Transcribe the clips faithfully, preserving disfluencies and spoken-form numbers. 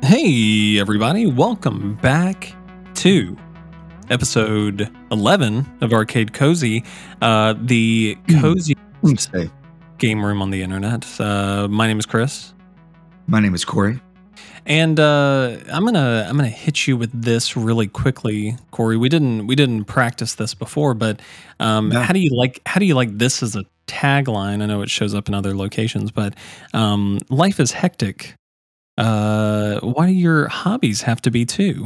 Hey, everybody, welcome back to episode eleven of Arcade Cozy, uh, the cozy Say, game room on the internet. Uh, my name is Chris, my name is Corey. and uh, I'm gonna I'm gonna hit you with this really quickly, Corey. We didn't we didn't practice this before, but um, No. how do you like how do you like this as a tagline? I know it shows up in other locations, but um, life is hectic. Uh, why do your hobbies have to be too?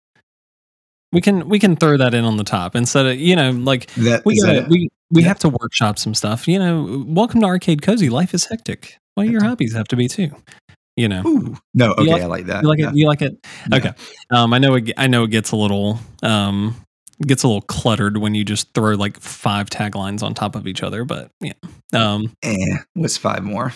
We can we can throw that in on the top instead of you know like That we is gotta, that. we we Yeah. have to workshop some stuff. You know, welcome to Arcade Cozy. Life is hectic. Why do your hobbies have to be too? You know, Ooh. No. you Okay, like I like that. you like yeah. it. You like it. Yeah. Okay. Um, I know it. I know it gets a little um gets a little cluttered when you just throw like five taglines on top of each other. But yeah. Um, Eh, what's five more?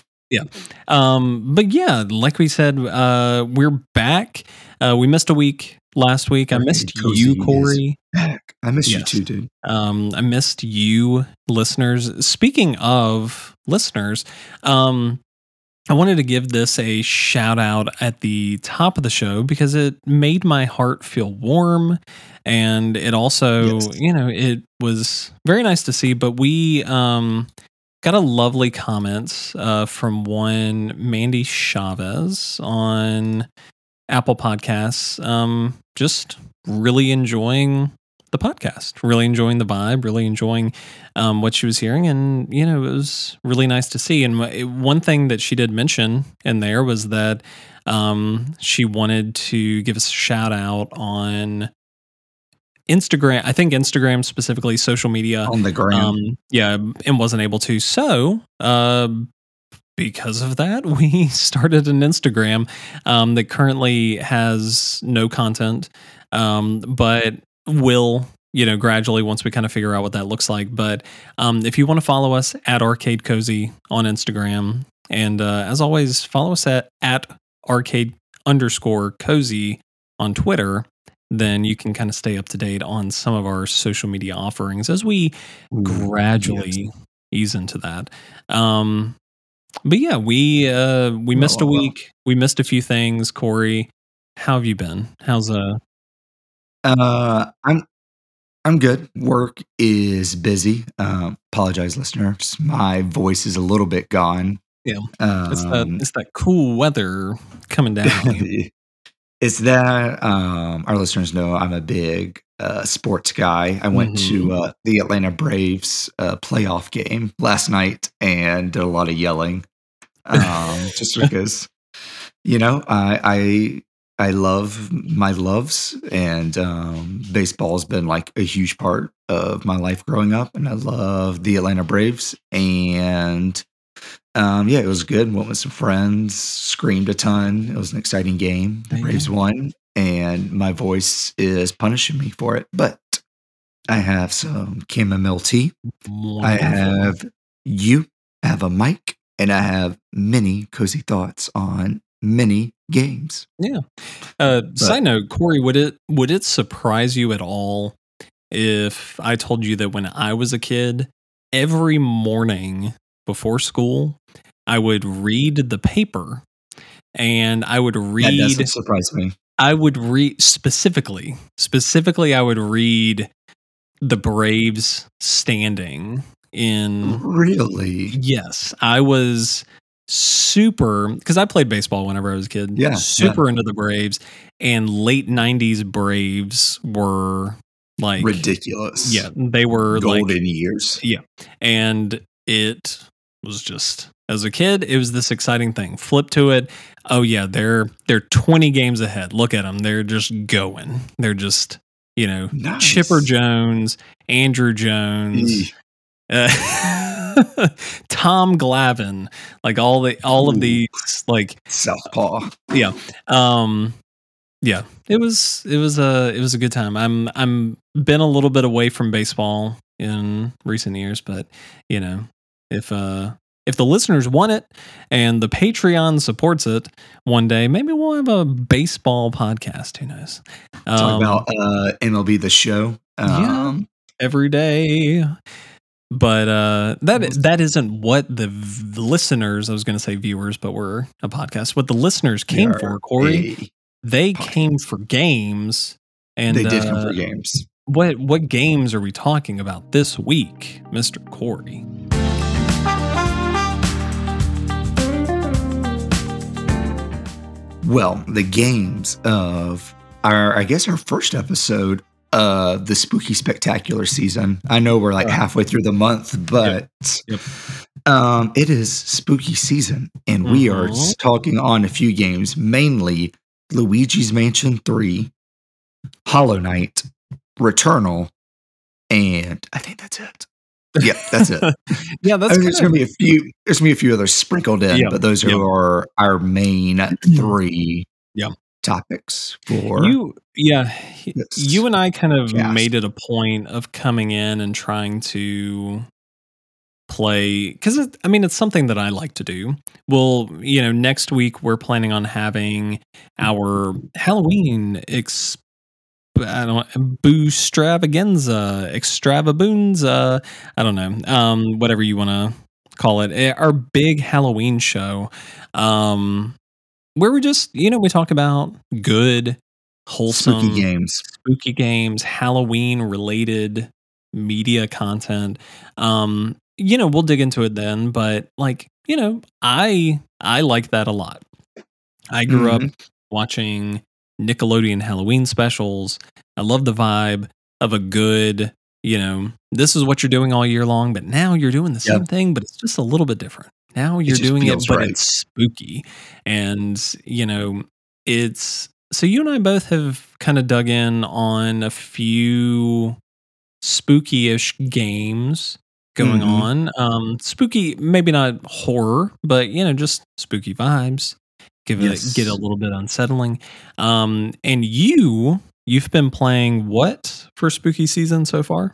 Um, but yeah, like we said, uh, we're back. Uh, we missed a week last week. I Arcade missed Cozy you, is Corey. Heck, I miss you Yes. too, dude. Um, I missed you, listeners. Speaking of listeners, um, I wanted to give this a shout out at the top of the show because it made my heart feel warm. And it also, Yes. you know, it was very nice to see. But we um, got a lovely comment uh, from one Mandy Chavez on Apple Podcasts. Um, just really enjoying the podcast, really enjoying the vibe, really enjoying um, what she was hearing. And, you know, it was really nice to see. And wh- one thing that she did mention in there was that um, she wanted to give us a shout out on Instagram. I think Instagram specifically, social media. On the ground. Um, yeah, and wasn't able to. So, uh, because of that, we started an Instagram um, that currently has no content, um, but will, you know, gradually once we kind of figure out what that looks like. But um, if you want to follow us at Arcade Cozy on Instagram, and uh, as always, follow us at at Arcade underscore Cozy on Twitter, then you can kind of stay up to date on some of our social media offerings as we Ooh, gradually yes. ease into that. Um, but yeah, we uh, we Well, missed a well, well. week. We missed a few things. Corey, how have you been? How's uh? Uh, I'm I'm good. Work is busy. Um, apologize, listeners. My voice is a little bit gone. Yeah, it's that Um, it's that cool weather coming down. on you. It's that um, our listeners know I'm a big uh, sports guy. I went Mhm. to uh, the Atlanta Braves uh, playoff game last night and did a lot of yelling, um, just because you know I I I love my loves, and um, baseball's been like a huge part of my life growing up, and I love the Atlanta Braves. And um, yeah, it was good. Went with some friends, screamed a ton. It was an exciting game. The There you Braves go. won, and my voice is punishing me for it. But I have some chamomile tea. I Wonderful. have you I have a mic, and I have many cozy thoughts on many games. Yeah. Uh, But side note, Corey, would it would it surprise you at all if I told you that when I was a kid, every morning before school, I would read the paper and I would that read doesn't surprise me. I would read specifically, specifically I would read the Braves standing in Really? yes, I was super because I played baseball whenever I was a kid. Yeah, yeah. Super into the Braves, and late nineties Braves were like Ridiculous. yeah, they were like Golden years. yeah, and it was just as a kid, it was this exciting thing. Flip to it, oh yeah, they're they're twenty games ahead. Look at them, they're just going. They're just you know Chipper Nice. Jones, Andrew Jones. Eeh. Uh, Tom Glavine, like all the all of Ooh. these, like Southpaw. yeah, um, yeah. It was it was a it was a good time. I'm I'm been a little bit away from baseball in recent years, but you know if uh if the listeners want it and the Patreon supports it, one day maybe we'll have a baseball podcast. Who knows? Talk Um, about uh, M L B The Show. yeah, Um, every day. But uh, that Most- that isn't what the v- listeners. I was going to say viewers, but we're a podcast. What the listeners came we are for, Corey. a they podcast. came for games. And They did come uh, for games. What what games are we talking about this week, Mister Corey? Well, the games of our, I guess, our first episode of the Spooky Spectacular season. I know we're like Uh, halfway through the month, but Yep. um, it is spooky season, and we are Mhm. talking on a few games, mainly Luigi's Mansion three, Hollow Knight, Returnal, and I think that's it. Yeah, that's it. Yeah, I that's mean, there's kind gonna of be a few. There's gonna be a few others sprinkled in, yeah, but those yeah, are our main three yeah. topics for You, yeah, y- you this and I kind of cast. made it a point of coming in and trying to play because I mean it's something that I like to do. Well, you know, next week we're planning on having our Halloween ex I don't boostravaganza, extravaboonza, I don't know, um, whatever you want to call it. eh, Our big Halloween show, um, where we just you know we talk about good, Spooky wholesome, games. spooky games, Halloween related media content. Um, you know, we'll dig into it then, but like, you know, I I like that a lot. I grew up Mhm. watching Nickelodeon Halloween specials. I love the vibe of a good, you know, this is what you're doing all year long, but now you're doing the same Yep. thing, but it's just a little bit different. Now It you're just doing it, feels but right. it's spooky. And, you know, it's so you and I both have kind of dug in on a few spooky-ish games going Mhm. on. Um, spooky, maybe not horror, but you know, just spooky vibes. Give it get a Yes. little bit unsettling. Um, and you, you've been playing what for spooky season so far?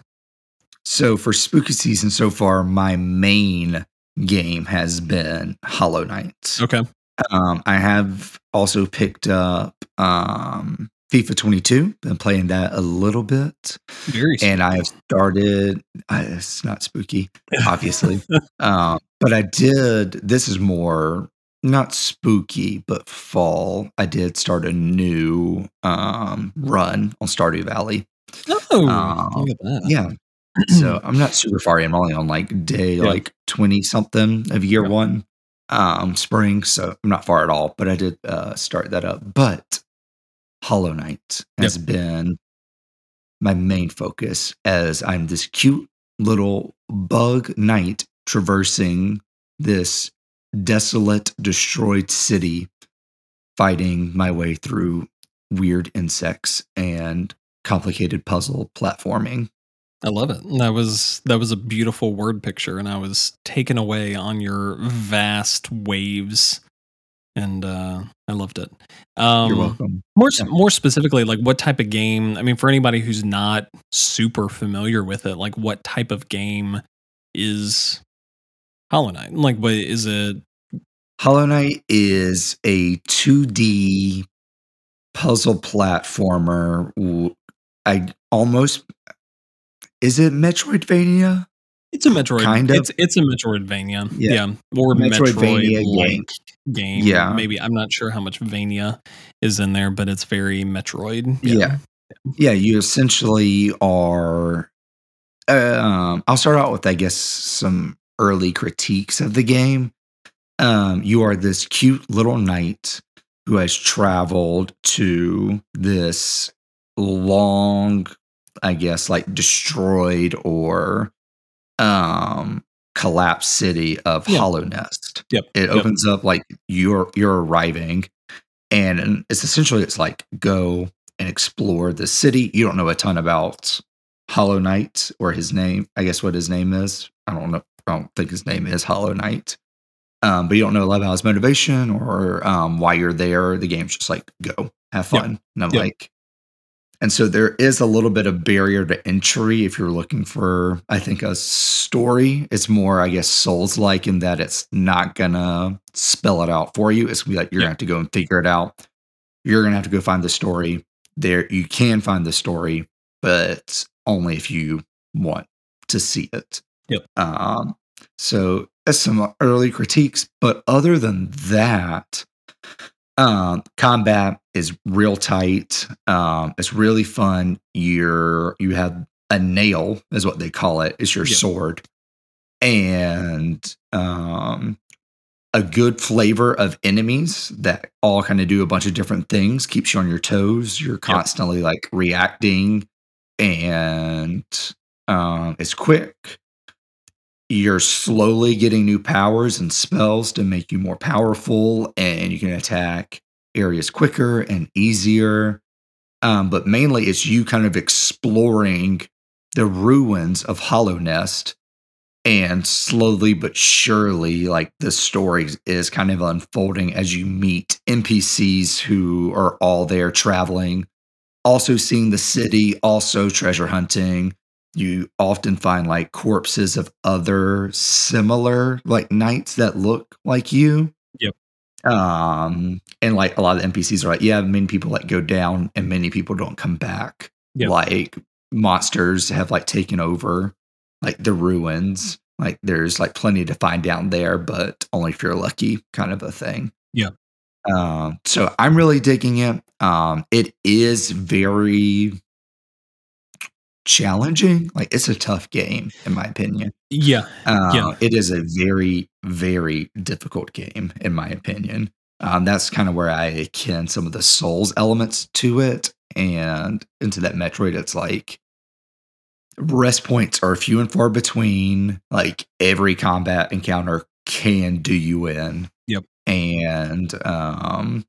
So for spooky season so far, my main game has been Hollow Knight. Okay, Um, I have also picked up um, FIFA twenty-two. Been playing that a little bit, very and I have spooky. started. Uh, it's not spooky, obviously, um, but I did. This is more not spooky, but fall. I did start a new um, run on Stardew Valley. Oh, Um, look at that. yeah, so I'm not super far in. I'm only on like day Yeah, like twenty something of year yeah, one, um, spring. So I'm not far at all, but I did uh, start that up. But Hollow Knight yep. has been my main focus as I'm this cute little bug knight traversing this desolate, destroyed city, fighting my way through weird insects and complicated puzzle platforming. I love it. That was that was a beautiful word picture, and I was taken away on your vast waves, and uh, I loved it. You're Um, welcome. more s- Yeah. more specifically, like what type of game? I mean, for anybody who's not super familiar with it, like what type of game is Hollow Knight? Like, what is it? Hollow Knight is a two D puzzle platformer. w- I almost is it Metroidvania? It's a Metroid. Kind of. It's it's a Metroidvania, Yeah, yeah, or Metroidvania Metroid-like game. game. Yeah, Maybe I'm not sure how much Vania is in there, but it's very Metroid. Yeah. yeah, yeah. You essentially are. Um, I'll start out with, I guess, some early critiques of the game. Um, you are this cute little knight who has traveled to this long, I guess, like destroyed or um collapsed city of Yeah. Hollow Nest. Yep. It Yep. opens up like you're you're arriving, and it's essentially it's like go and explore the city. You don't know a ton about Hollow Knight or his name. I guess what his name is. I don't know. I don't think his name is Hollow Knight. Um, but you don't know a lot about his motivation or um, why you're there. The game's just like go have Yep. fun, and I'm Yep. like, and so there is a little bit of barrier to entry if you're looking for, I think, a story. It's more, I guess, Souls like in that it's not gonna spell it out for you. It's gonna be like you're Yeah. gonna have to go and figure it out. You're gonna have to go find the story. There, you can find the story, but only if you want to see it. Yep. Um, so that's some early critiques. But other than that, Um, combat is real tight. Um, it's really fun. You're you have a nail, is what they call it. Is your Yep. sword, and um, a good flavor of enemies that all kind of do a bunch of different things. Keeps you on your toes. You're Yep. constantly like reacting, and um, it's quick. You're slowly getting new powers and spells to make you more powerful, and you can attack areas quicker and easier. Um, but mainly, it's you kind of exploring the ruins of Hollow Nest, and slowly but surely, like the story is kind of unfolding as you meet N P Cs who are all there traveling, also seeing the city, also treasure hunting. You often find like corpses of other similar like knights that look like you. Yep. Um, and like a lot of the N P Cs are like, yeah, many people like go down and many people don't come back. Yep. Like monsters have like taken over like the ruins. Like there's like plenty to find down there, but only if you're lucky, kind of a thing. Yeah. Um, so I'm really digging it. Um, it is very challenging. Like it's a tough game, in my opinion. Yeah. Uh, Yeah. it is a very, very difficult game, in my opinion. Um, that's kind of where I akin some of the Souls elements to it, and into that Metroid. It's like rest points are few and far between. Like every combat encounter can do you in. Yep. And um,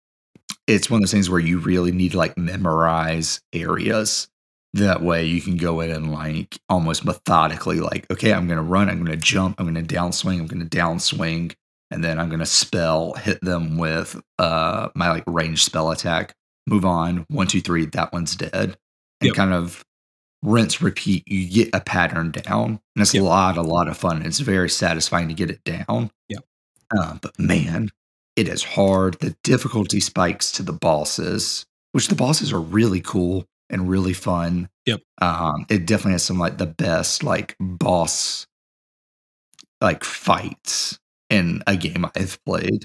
it's one of those things where you really need to like memorize areas. That way you can go in and like almost methodically, like, okay, I'm going to run, I'm going to jump, I'm going to downswing, I'm going to downswing, and then I'm going to spell, hit them with uh, my like ranged spell attack, move on, one, two, three, that one's dead, and Yep. kind of rinse, repeat. You get a pattern down, and it's Yep. a lot, a lot of fun. It's very satisfying to get it down. Yep. Uh, but man, it is hard. The difficulty spikes to the bosses, which the bosses are really cool and really fun. Yep. Um, it definitely has some like the best like boss like fights in a game I've played.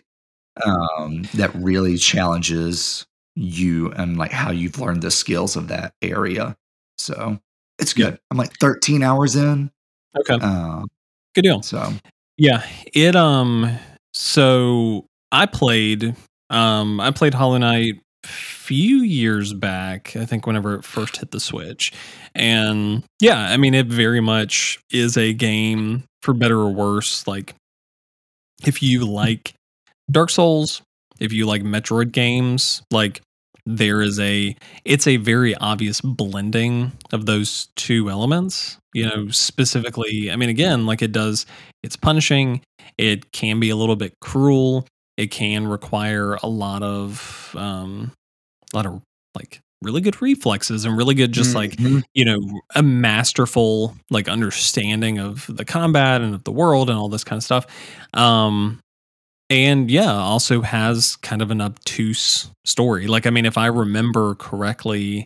Um, that really challenges you and like how you've learned the skills of that area. So it's Yep. good. I'm like thirteen hours in. Okay. Um, Good deal. so Yeah. It um so I played um I played Hollow Knight a few years back, I think whenever it first hit the Switch. And yeah, I mean it very much is a game for better or worse. Like if you like Dark Souls, if you like Metroid games, like there is a it's a very obvious blending of those two elements. You know, specifically, I mean again, like it does it's punishing, it can be a little bit cruel, it can require a lot of um a lot of like really good reflexes and really good just like Mhm. you know a masterful like understanding of the combat and of the world and all this kind of stuff. Um and yeah, also has kind of an obtuse story. Like, I mean, if I remember correctly,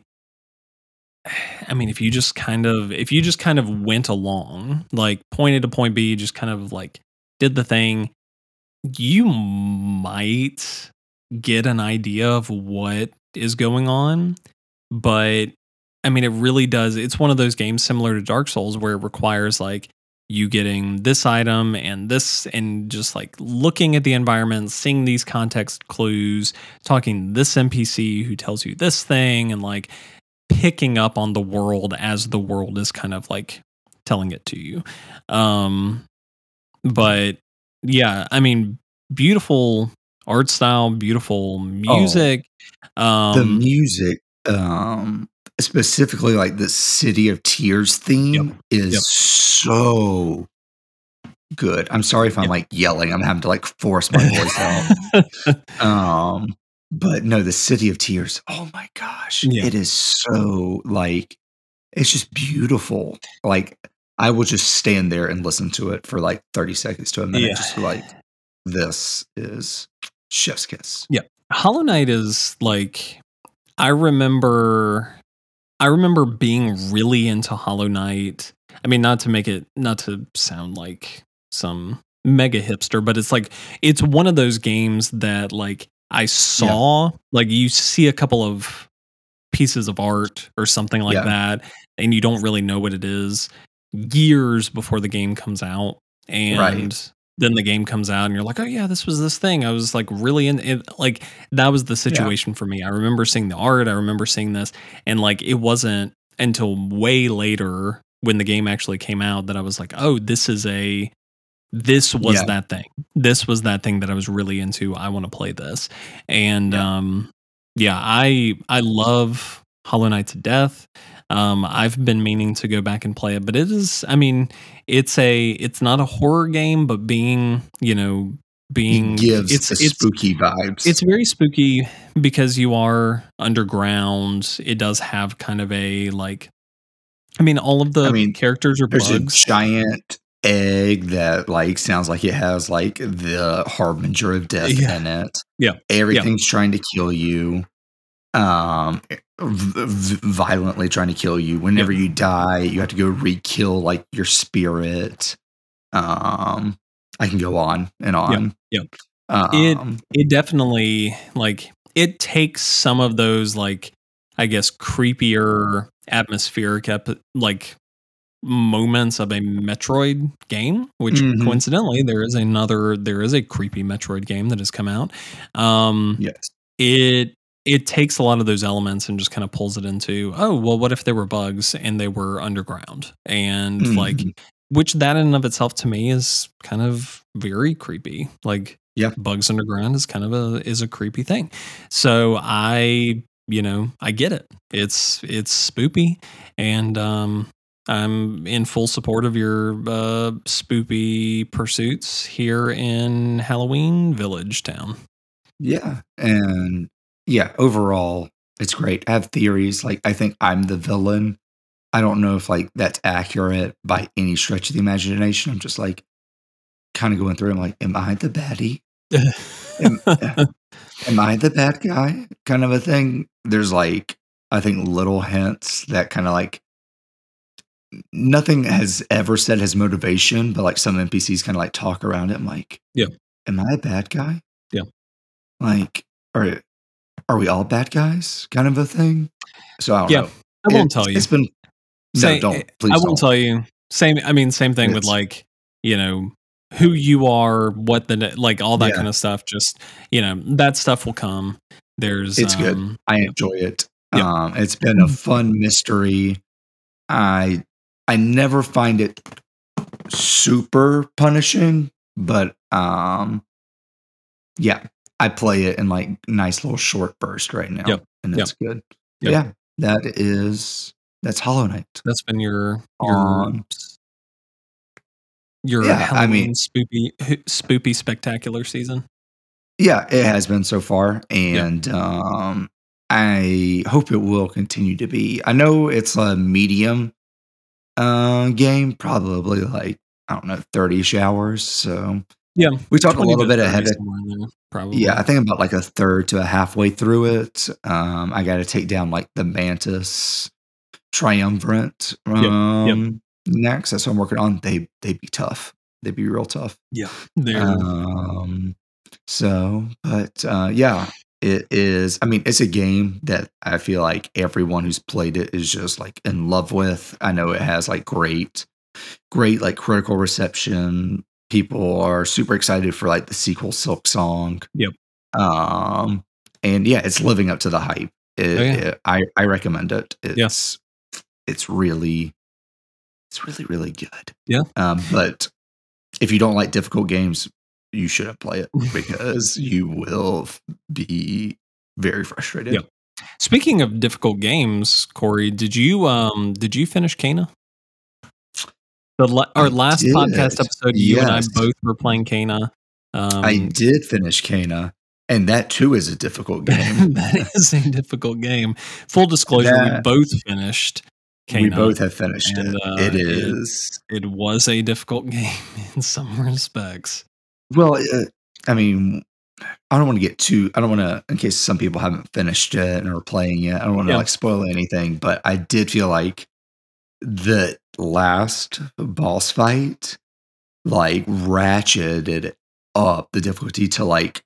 I mean, if you just kind of, if you just kind of went along, like point A to point B, just kind of like did the thing, you might get an idea of what is going on. But I mean, it really does. It's one of those games similar to Dark Souls where it requires like you getting this item and this, and just like looking at the environment, seeing these context clues, talking to this N P C who tells you this thing, and like picking up on the world as the world is kind of like telling it to you. Um, but yeah, I mean, beautiful art style, beautiful music. The Um, music, um, specifically like the City of Tears theme is Yep. so good. I'm sorry if I'm Yep. like yelling. I'm having to like force my voice out. Um, but no, the City of Tears. Oh my gosh, Yeah. it is so like it's just beautiful. Like I will just stand there and listen to it for like thirty seconds to a minute, Yeah. just like this is chef's kiss. Hollow Knight is like I remember I remember being really into Hollow Knight. I mean, not to make it not to sound like some mega hipster, but it's like it's one of those games that like I saw, yeah. like you see a couple of pieces of art or something like yeah. that, and you don't really know what it is years before the game comes out. And right. then the game comes out and you're like, oh yeah, this was this thing. I was like really in it. Like that was the situation yeah. for me. I remember seeing the art. I remember seeing this, and like, it wasn't until way later when the game actually came out that I was like, oh, this is a, this was yeah. that thing. This was that thing that I was really into. I want to play this. And, yeah. um, yeah, I, I love Hollow Knight to death. Um, I've been meaning to go back and play it, but it is, I mean, it's a, it's not a horror game, but being, you know, being, it gives it's, the it's spooky vibes. It's very spooky because you are underground. It does have kind of a, like, I mean, all of the I mean, characters are there's bugs. a giant egg that like sounds like it has like the harbinger of death yeah. in it. Yeah. Everything's yeah. trying to kill you. Um, v- violently trying to kill you. Whenever yeah. you die, you have to go re-kill like your spirit. Um, I can go on and on. Yeah. yeah. Um, it it definitely like it takes some of those like I guess creepier atmospheric ep- like moments of a Metroid game, which mm-hmm. coincidentally there is another there is a creepy Metroid game that has come out. Um, yes, it it takes a lot of those elements and just kind of pulls it into, oh, well, what if there were bugs and they were underground? And mm-hmm. like, which that in and of itself to me is kind of very creepy. Like, yeah, bugs underground is kind of a, is a creepy thing. So I, you know, I get it. It's, it's spoopy. And, um, I'm in full support of your uh, spoopy pursuits here in Halloween Village Town. Yeah. And yeah, overall, it's great. I have theories. Like, I think I'm the villain. I don't know if like that's accurate by any stretch of the imagination. I'm just like kind of going through. I'm like, am I the baddie? am, am I the bad guy? Kind of a thing. There's like, I think little hints that kind of like, nothing has ever said his motivation, but like some N P Cs kind of like talk around it. I'm like, yeah, am I a bad guy? Yeah. Like, are, are we all bad guys? Kind of a thing. So I don't yeah, know. I won't it, tell you. It's been, Say, no, don't. Please I won't don't. tell you. Same, I mean, same thing it's, with like, you know, who you are, what the, like all that yeah. kind of stuff. Just, you know, that stuff will come. There's, it's um, good. I enjoy it. Yeah. Um, it's been a fun mystery. I, I never find it super punishing, but um, yeah, I play it in like nice little short burst right now, yep. and it's yep. good. Yep. Yeah, that is that's Hollow Knight. That's been your your um, your yeah, Halloween I mean, spoopy spoopy spectacular season. Yeah, it has been so far, and yep. um, I hope it will continue to be. I know it's a medium uh, game, probably like I don't know, thirty-ish hours. So yeah, we talked a little bit ahead of there, probably. Yeah, I think about like a third to a halfway through it. Um, I got to take down like the Mantis Triumvirate um, yep, yep. next. That's what I'm working on. They they'd be tough. They'd be real tough. Yeah. Um. So, but uh, yeah, it is. I mean, it's a game that I feel like everyone who's played it is just like in love with. I know it has like great, great like critical reception. People are super excited for like the sequel, Silk Song. Yep. Um, and yeah, it's living up to the hype. It, oh, yeah. it, I I recommend it. It's yes. it's really, it's really really good. Yeah. Um, but if you don't like difficult games, you shouldn't play it because you will be very frustrated. Yeah. Speaking of difficult games, Corey, did you um did you finish Kena? The la- our last did. podcast episode, you yes. and I both were playing Kena. Um, I did finish Kena, and that too is a difficult game. That is a difficult game. Full disclosure, that, we both finished Kena. We both have finished and, it. Uh, it is. It, it was a difficult game in some respects. Well, uh, I mean, I don't want to get too. I don't want to, in case some people haven't finished it and are playing it. I don't want to yeah. like spoil anything, but I did feel like the last boss fight like ratcheted up the difficulty to like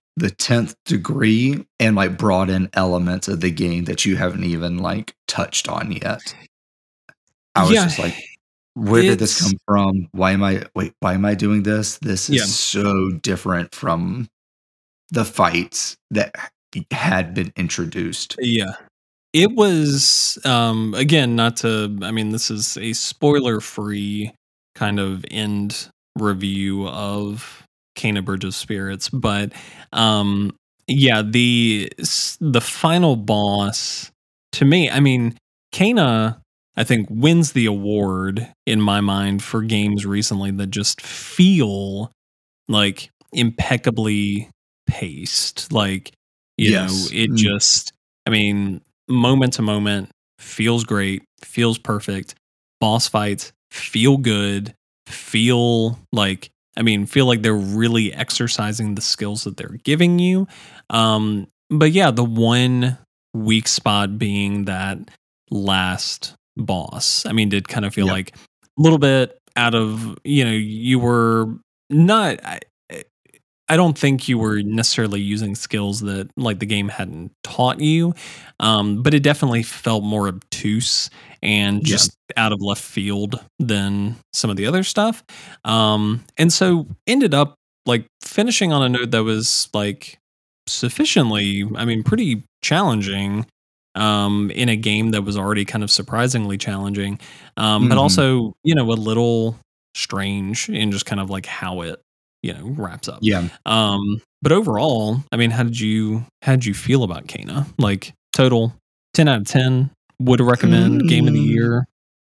the tenth degree and like brought in elements of the game that you haven't even like touched on yet. I was Yeah, just like, where did this it's come from? Why am I wait, why am I doing this? This is yeah, so different from the fights that had been introduced. yeah. It was um again, not to I mean, this is a spoiler-free kind of end review of Kena Bridge of Spirits, but um yeah, the s- the final boss to me, I mean, Kena I think wins the award in my mind for games recently that just feel like impeccably paced. Like, you know, Yes. it Mm, just, I mean, moment to moment feels great, feels perfect. Boss fights feel good, feel like, I mean, feel like they're really exercising the skills that they're giving you. Um, but yeah, the one weak spot being that last boss. I mean, did kind of feel yep. like a little bit out of, you know, you were not I I don't think you were necessarily using skills that, like, the game hadn't taught you, um, but it definitely felt more obtuse and Yeah. just out of left field than some of the other stuff, um, and so ended up, like, finishing on a note that was, like, sufficiently I mean, pretty challenging, um, in a game that was already kind of surprisingly challenging, um, but Hmm. also, you know, a little strange in just kind of, like, how it you know, wraps up. Yeah. Um, but overall, I mean, how did you how did you feel about Kana? Like total ten out of ten. Would recommend game of the Mm, year.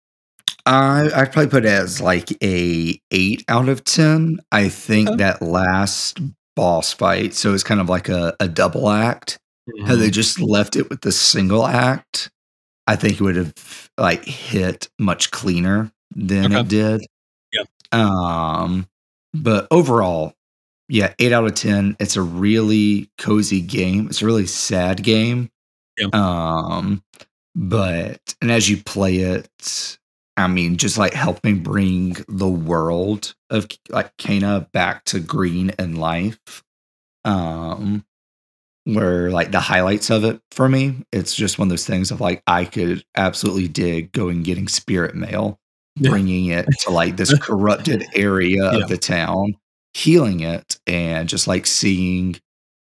I I'd probably put it as like a eight out of ten. I think Okay. that last boss fight, so it's kind of like a, a double act. Had they Mhm. just left it with the single act, I think it would have like hit much cleaner than Okay. it did. Yeah. Um, but overall, yeah, eight out of ten. It's a really cozy game. It's a really sad game. Yeah. Um, but and as you play it, I mean, just like helping bring the world of like Kana back to green and life. Um, where like the highlights of it for me, it's just one of those things of like I could absolutely dig going getting spirit mail, Yeah. bringing it to like this corrupted area Yeah. of the town, healing it, and just like seeing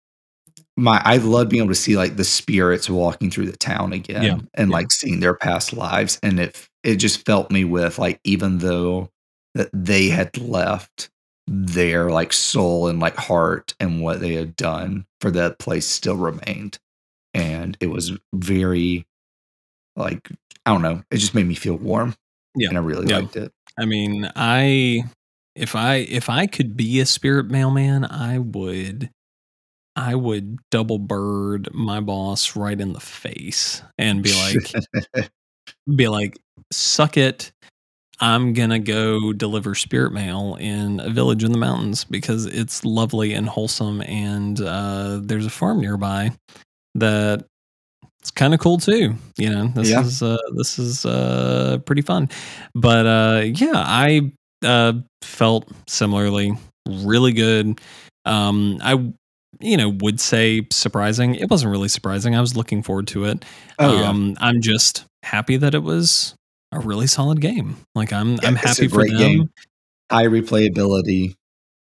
my I love being able to see, like, the spirits walking through the town Yeah. again and, Yeah. like, seeing their past lives, and it f it just felt me with, like, even though that they had left, their, like, soul and, like, heart and what they had done for that place still remained, and it was very, like, I don't know, it just made me feel warm, Yeah. and I really Yeah. liked it. I mean, I if I if I could be a spirit mailman, I would I would double bird my boss right in the face and be like be like, "Suck it. I'm gonna go deliver spirit mail in a village in the mountains because it's lovely and wholesome, and uh, there's a farm nearby that it's kind of cool too. You know, this Yeah. is uh, this is uh, pretty fun." But uh, yeah, I uh, felt similarly really good. Um, I you know would say surprising. It wasn't really surprising. I was looking forward to it. Oh, yeah. Um, I'm just happy that it was a really solid game. Like I'm Yeah, I'm it's a happy for great game. them. High replayability.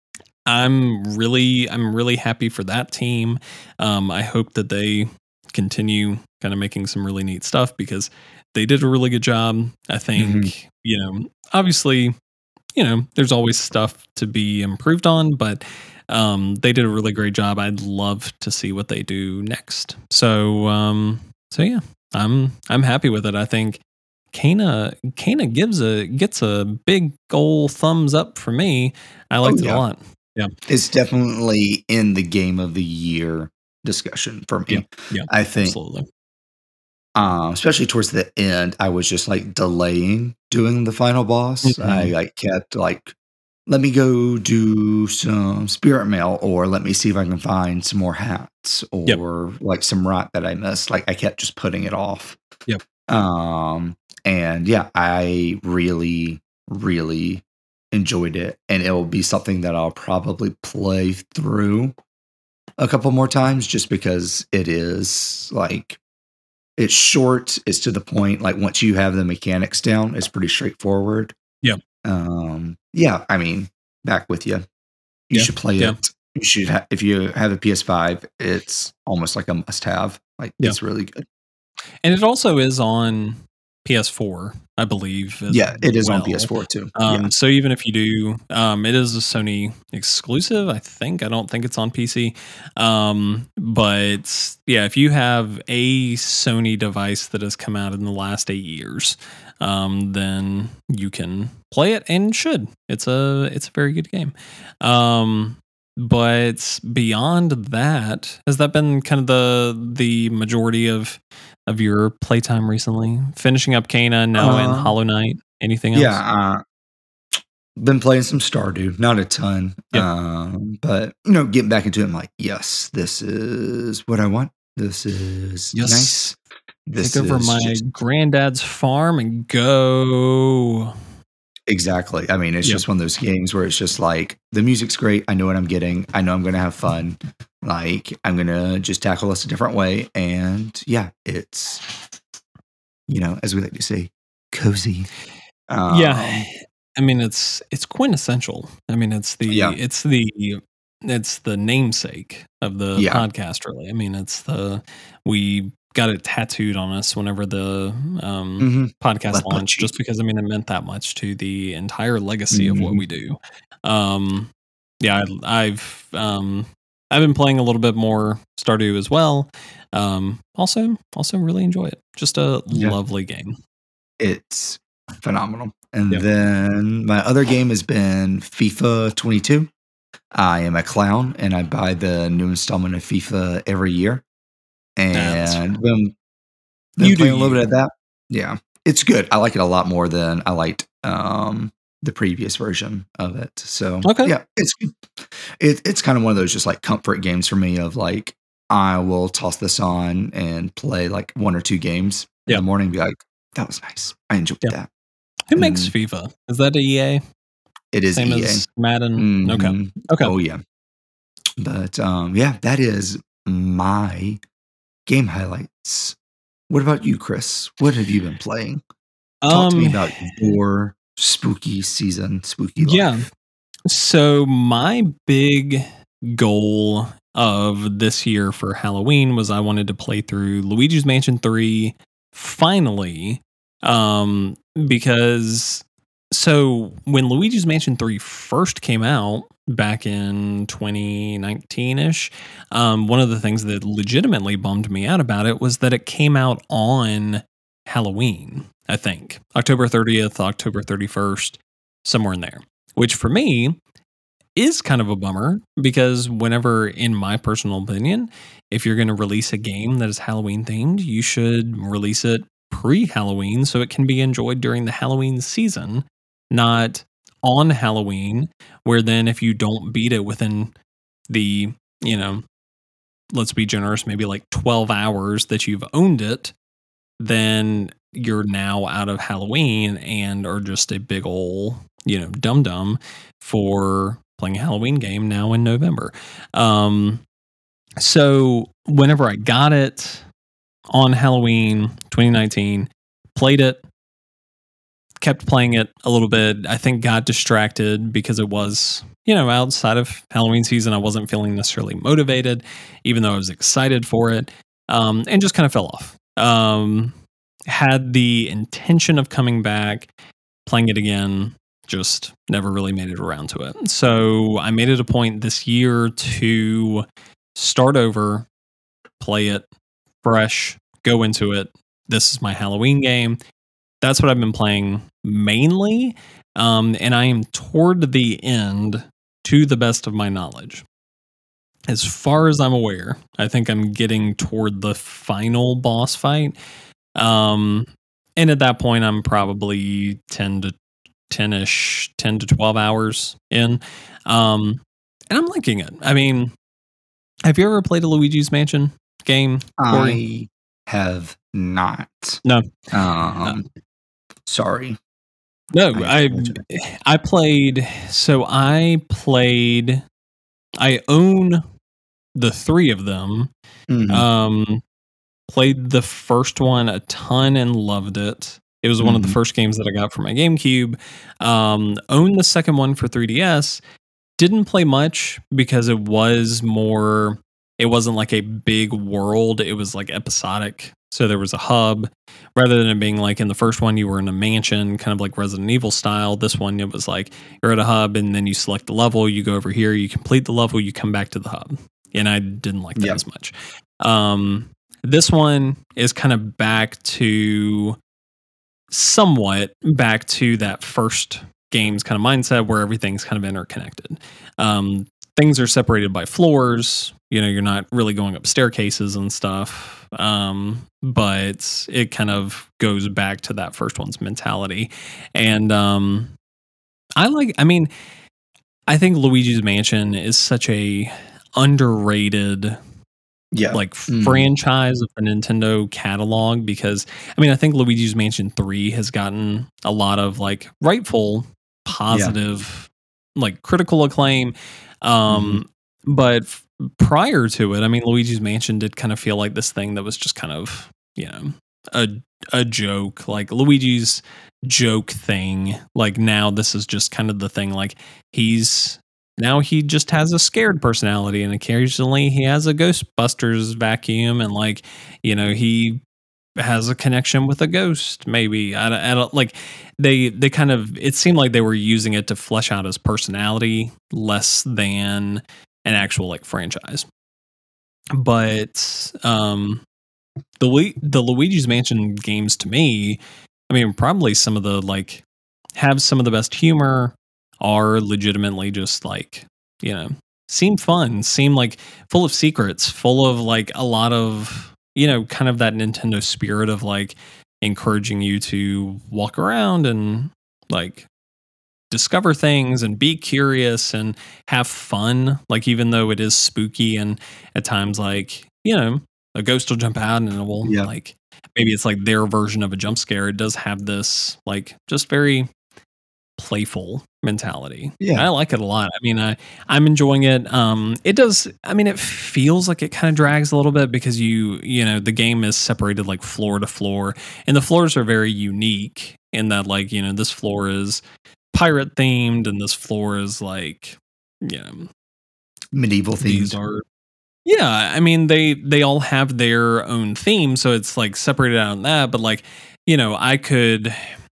I'm really I'm really happy for that team. Um, I hope that they continue kind of making some really neat stuff because they did a really good job. I Mhm. think, you know, obviously, you know, there's always stuff to be improved on, but um, they did a really great job. I'd love to see what they do next. So, um, so yeah, I'm I'm happy with it. I think Kana Kana gives a gets a big old thumbs up for me. I Oh, liked it a yeah. lot. Yeah, It's definitely in the game of the year discussion for yeah, me. yeah, I think, absolutely. um, especially towards the end, I was just like delaying doing the final boss. I Mhm. like kept like, let me go do some spirit mail, or let me see if I can find some more hats, Yep, or like some rock that I missed. Like I kept just putting it off. yep, Um, and yeah, I really, really enjoyed it, and it will be something that I'll probably play through a couple more times just because it is like it's short, it's to the point. Like once you have the mechanics down, it's pretty straightforward. Yeah. Um, yeah, I mean, back with you. You Yeah. should play Yeah. it. You should ha- if you have a P S five, it's almost like a must-have. Like Yeah. it's really good. And it also is on P S four, I believe. As Yeah, it is on well. P S four too. Um, Yeah. So even if you do, um, it is a Sony exclusive. I think. I don't think it's on P C. Um, but yeah, if you have a Sony device that has come out in the last eight years, um, then you can play it and should. It's a it's a very good game. Um, but beyond that, has that been kind of the the majority of of your playtime recently? Finishing up Kena now in Uh, Hollow Knight. Anything else? yeah, uh, been playing some Stardew, not a ton, Yeah. um, but you know, getting back into it. I'm like, yes, this is what I want. This is Yes. nice. This Take over is my just granddad's farm and go. exactly. I mean, it's Yeah. just one of those games where it's just like the music's great. I know what I'm getting. I know I'm going to have fun. Like I'm going to just tackle this a different way, and yeah, it's you know, as we like to say, cozy. Yeah. Um, I mean, it's it's quintessential. I mean, it's the Yeah. it's the it's the namesake of the Yeah. podcast. Really, I mean, it's the we got it tattooed on us whenever the um, Mhm. podcast Left butt launched, cheek. just because I mean, it meant that much to the entire legacy of what Mhm. we do. Um, yeah, I, I've um, I've been playing a little bit more Stardew as well. Um, also, also really enjoy it. Just a Yeah. lovely game. It's phenomenal. And Yeah. then my other game has been FIFA twenty-two. I am a clown and I buy the new installment of FIFA every year. That's And been, been You do playing a little you. bit of that. Yeah. It's good. I like it a lot more than I liked um, the previous version of it. So Okay. yeah, it's it, it's kind of one of those just like comfort games for me of like I will toss this on and play like one or two games in Yeah. the morning and be like, that was nice. I enjoyed Yeah. that. Who makes Mm. FIFA? Is that E A? It is Same E A. as Madden? Okay. Mhm. Okay. Oh yeah. But um, yeah, that is my game highlights. What about you, Chris? What have you been playing? Talk to me Um, about your spooky season, spooky yeah. life. So my big goal of this year for Halloween was I wanted to play through Luigi's Mansion three finally. Um, because so when Luigi's Mansion three first came out back in twenty nineteen-ish, um, one of the things that legitimately bummed me out about it was that it came out on Halloween, I think. October thirtieth, October thirty-first, somewhere in there. Which for me is kind of a bummer because whenever, in my personal opinion, if you're going to release a game that is Halloween themed, you should release it pre-Halloween so it can be enjoyed during the Halloween season, not on Halloween, where then if you don't beat it within the, you know, let's be generous, maybe like twelve hours that you've owned it, then you're now out of Halloween and are just a big ol', you know, dum dum for playing a Halloween game now in November. Um, so whenever I got it on Halloween twenty nineteen, played it, kept playing it a little bit. I think got distracted because it was, you know, outside of Halloween season. I wasn't feeling necessarily motivated, even though I was excited for it, um, and just kind of fell off. Um, had the intention of coming back, playing it again, just never really made it around to it. So I made it a point this year to start over, play it fresh, go into it. This is my Halloween game. That's what I've been playing mainly. Um, and I am toward the end to the best of my knowledge. As far as I'm aware, I think I'm getting toward the final boss fight. Um, and at that point, I'm probably ten to ten-ish, ten to twelve hours in. Um, and I'm liking it. I mean, have you ever played a Luigi's Mansion game, Corey? I have not. No. Um, sorry. No, I I apologize. I played so I played I own the three of them. Mhm. Um, played the first one a ton and loved it. It was one of the Mhm. first games that I got for my GameCube. Um, owned the second one for three D S. Didn't play much because it was more, it wasn't like a big world. It was like episodic. So there was a hub rather than it being like in the first one, you were in a mansion, kind of like Resident Evil style. This one, it was like you're at a hub and then you select the level, you go over here, you complete the level, you come back to the hub. And I didn't like that Yeah. as much. Um, this one is kind of back to somewhat back to that first game's kind of mindset where everything's kind of interconnected. Um, things are separated by floors. You know, you're not really going up staircases and stuff. Um, but it kind of goes back to that first one's mentality. And um, I like, I mean, I think Luigi's Mansion is such a underrated Yeah. like Mhm. franchise of the Nintendo catalog because I mean I think Luigi's Mansion three has gotten a lot of like rightful positive like critical acclaim um but f- prior to it I mean Luigi's Mansion did kind of feel like this thing that was just kind of you know a a joke like Luigi's joke thing like now this is just kind of the thing like he's now he just has a scared personality and occasionally he has a Ghostbusters vacuum and like, you know, he has a connection with a ghost maybe. I, don't- I don't like they they kind of it seemed like they were using it to flesh out his personality less than an actual like franchise. But um the Lu- the Luigi's Mansion games to me, I mean probably some of the like have some of the best humor are legitimately just like, you know, seem fun, seem like full of secrets, full of like a lot of, you know, kind of that Nintendo spirit of like encouraging you to walk around and like discover things and be curious and have fun. Like, even though it is spooky and at times, like, you know, a ghost will jump out and it will Yeah. like maybe it's like their version of a jump scare. It does have this like just very playful mentality. Yeah. I like it a lot. I mean, I I'm enjoying it. Um, it does. I mean, it feels like it kind of drags a little bit because you you know the game is separated like floor to floor, and the floors are very unique in that like you know this floor is pirate themed, and this floor is like you know Medieval these themed. are yeah. I mean, they they all have their own theme, so it's like separated out in that. But like you know, I could.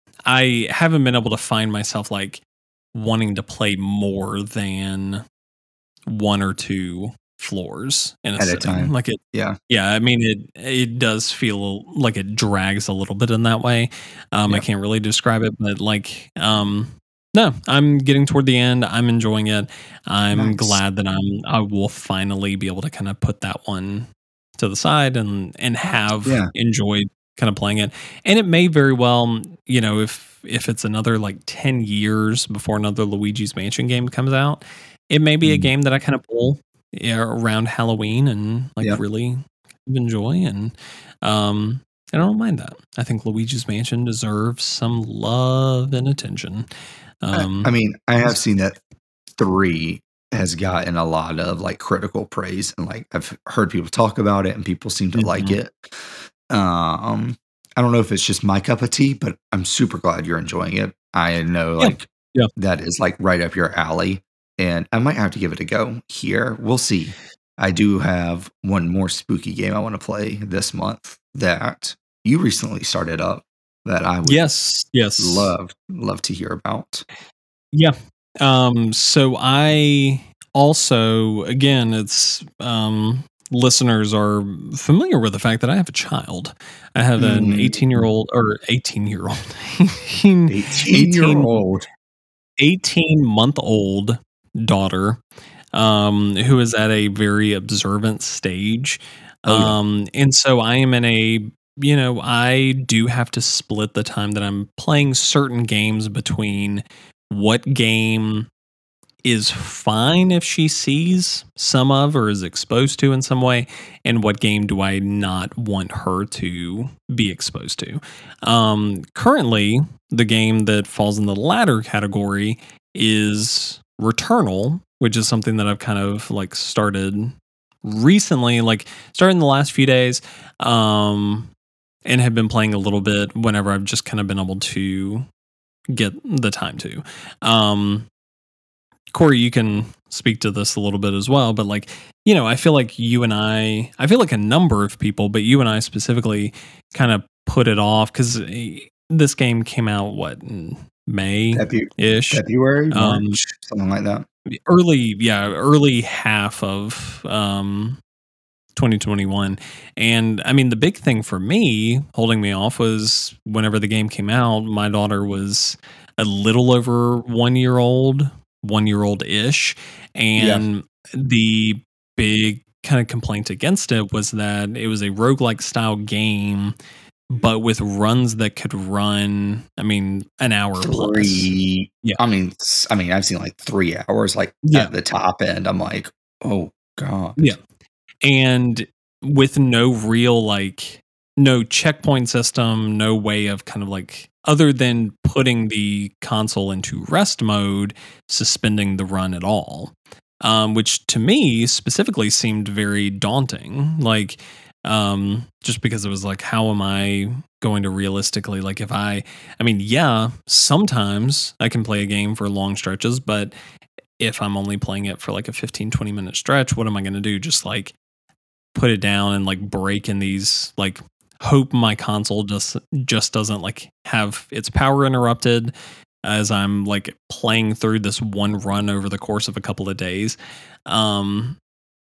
I haven't been able to find myself like wanting to play more than one or two floors in a At a sitting. time. Like it, Yeah. yeah. I mean, it it does feel like it drags a little bit in that way. Um, I Yeah. can't really describe it, but like, um, no, I'm getting toward the end. I'm enjoying it. I'm Nice. glad that I'm. I will finally be able to kind of put that one to the side and and have Yeah. enjoyed kind of playing it. And it may very well, you know, if if it's another like ten years before another Luigi's Mansion game comes out, it may be a Mm. game that I kind of pull yeah, around Halloween and like Yeah. really enjoy and um I don't mind that. I think Luigi's Mansion deserves some love and attention. I, Um I mean, I have seen that three has gotten a lot of like critical praise, and like I've heard people talk about it, and people seem to like mhm. it. Um, I don't know if it's just my cup of tea, but I'm super glad you're enjoying it. I know Yeah. like Yeah. that is like right up your alley, and I might have to give it a go here. We'll see. I do have one more spooky game I want to play this month that you recently started up that I would Yes. Yes. love love to hear about. Yeah. Um, so I also, again, it's um, listeners are familiar with the fact that I have a child. I have an Mm, eighteen year old or eighteen year old, eighteen, eighteen year old. eighteen month old daughter um, who is at a very observant stage. Oh yeah. Um, and so I am in a, you know, I do have to split the time that I'm playing certain games between what game is fine if she sees some of or is exposed to in some way, and what game do I not want her to be exposed to. Um, currently, the game that falls in the latter category is Returnal, which is something that I've kind of like started recently, like starting the last few days, um, and have been playing a little bit whenever I've just kind of been able to get the time to. Um, Corey, you can speak to this a little bit as well, but like, you know, I feel like you and I, I feel like a number of people, but you and I specifically kind of put it off because this game came out, what, in May-ish? February, March, um, something like that. Early, yeah, early half of um, twenty twenty-one. And I mean, the big thing for me holding me off was whenever the game came out, my daughter was a little over one year old, one year old ish. And yeah. the big kind of complaint against it was that it was a roguelike style game, but with runs that could run, I mean, an hour three, plus. Yeah. I mean, I mean, I've seen like three hours, like yeah. at the top end. I'm like, oh God. Yeah. And with no real, like, no checkpoint system, no way of kind of like, other than putting the console into rest mode, suspending the run at all. Um, which to me specifically seemed very daunting. Like, um, just because it was like, how am I going to realistically, like if I, I mean, yeah, sometimes I can play a game for long stretches, but if I'm only playing it for like a fifteen, twenty minute stretch, what am I going to do? Just like put it down and like break in these, like hope my console just, just doesn't like have its power interrupted as I'm like playing through this one run over the course of a couple of days. Um,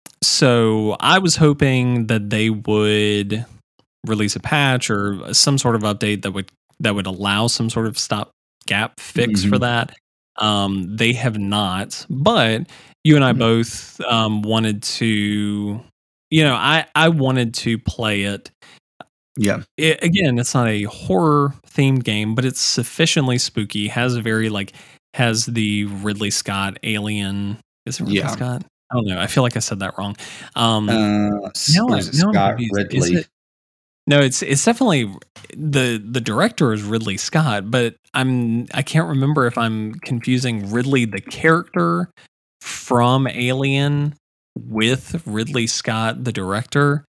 so I was hoping that they would release a patch or some sort of update that would that would allow some sort of stopgap fix mm-hmm. for that. Um, they have not, but you and I mm-hmm. both um, wanted to, you know, I, I wanted to play it. Yeah. It, again, it's not a horror themed game, but it's sufficiently spooky. Has a very like has the Ridley Scott Alien. Is it Ridley yeah. Scott? I don't know. I feel like I said that wrong. Um, uh, no, is it no, Scott Ridley? It, no, it's it's definitely the the director is Ridley Scott, but I'm I can't remember if I'm confusing Ridley the character from Alien with Ridley Scott the director.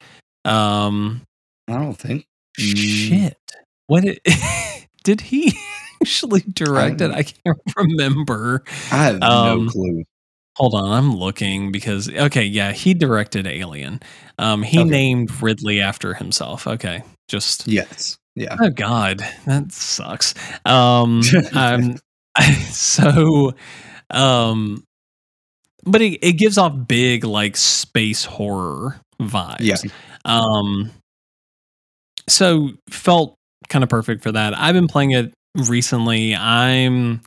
Um, I don't think. Shit. What it, did he actually direct it? I can't remember. I have um, no clue. Hold on, I'm looking because okay, yeah, he directed Alien. Um, he okay. named Ridley after himself. Okay, just yes, yeah. Oh God, that sucks. Um, um so, um, but it, it gives off big like space horror vibes. Yeah. Um. So felt kind of perfect for that. I've been playing it recently. I'm,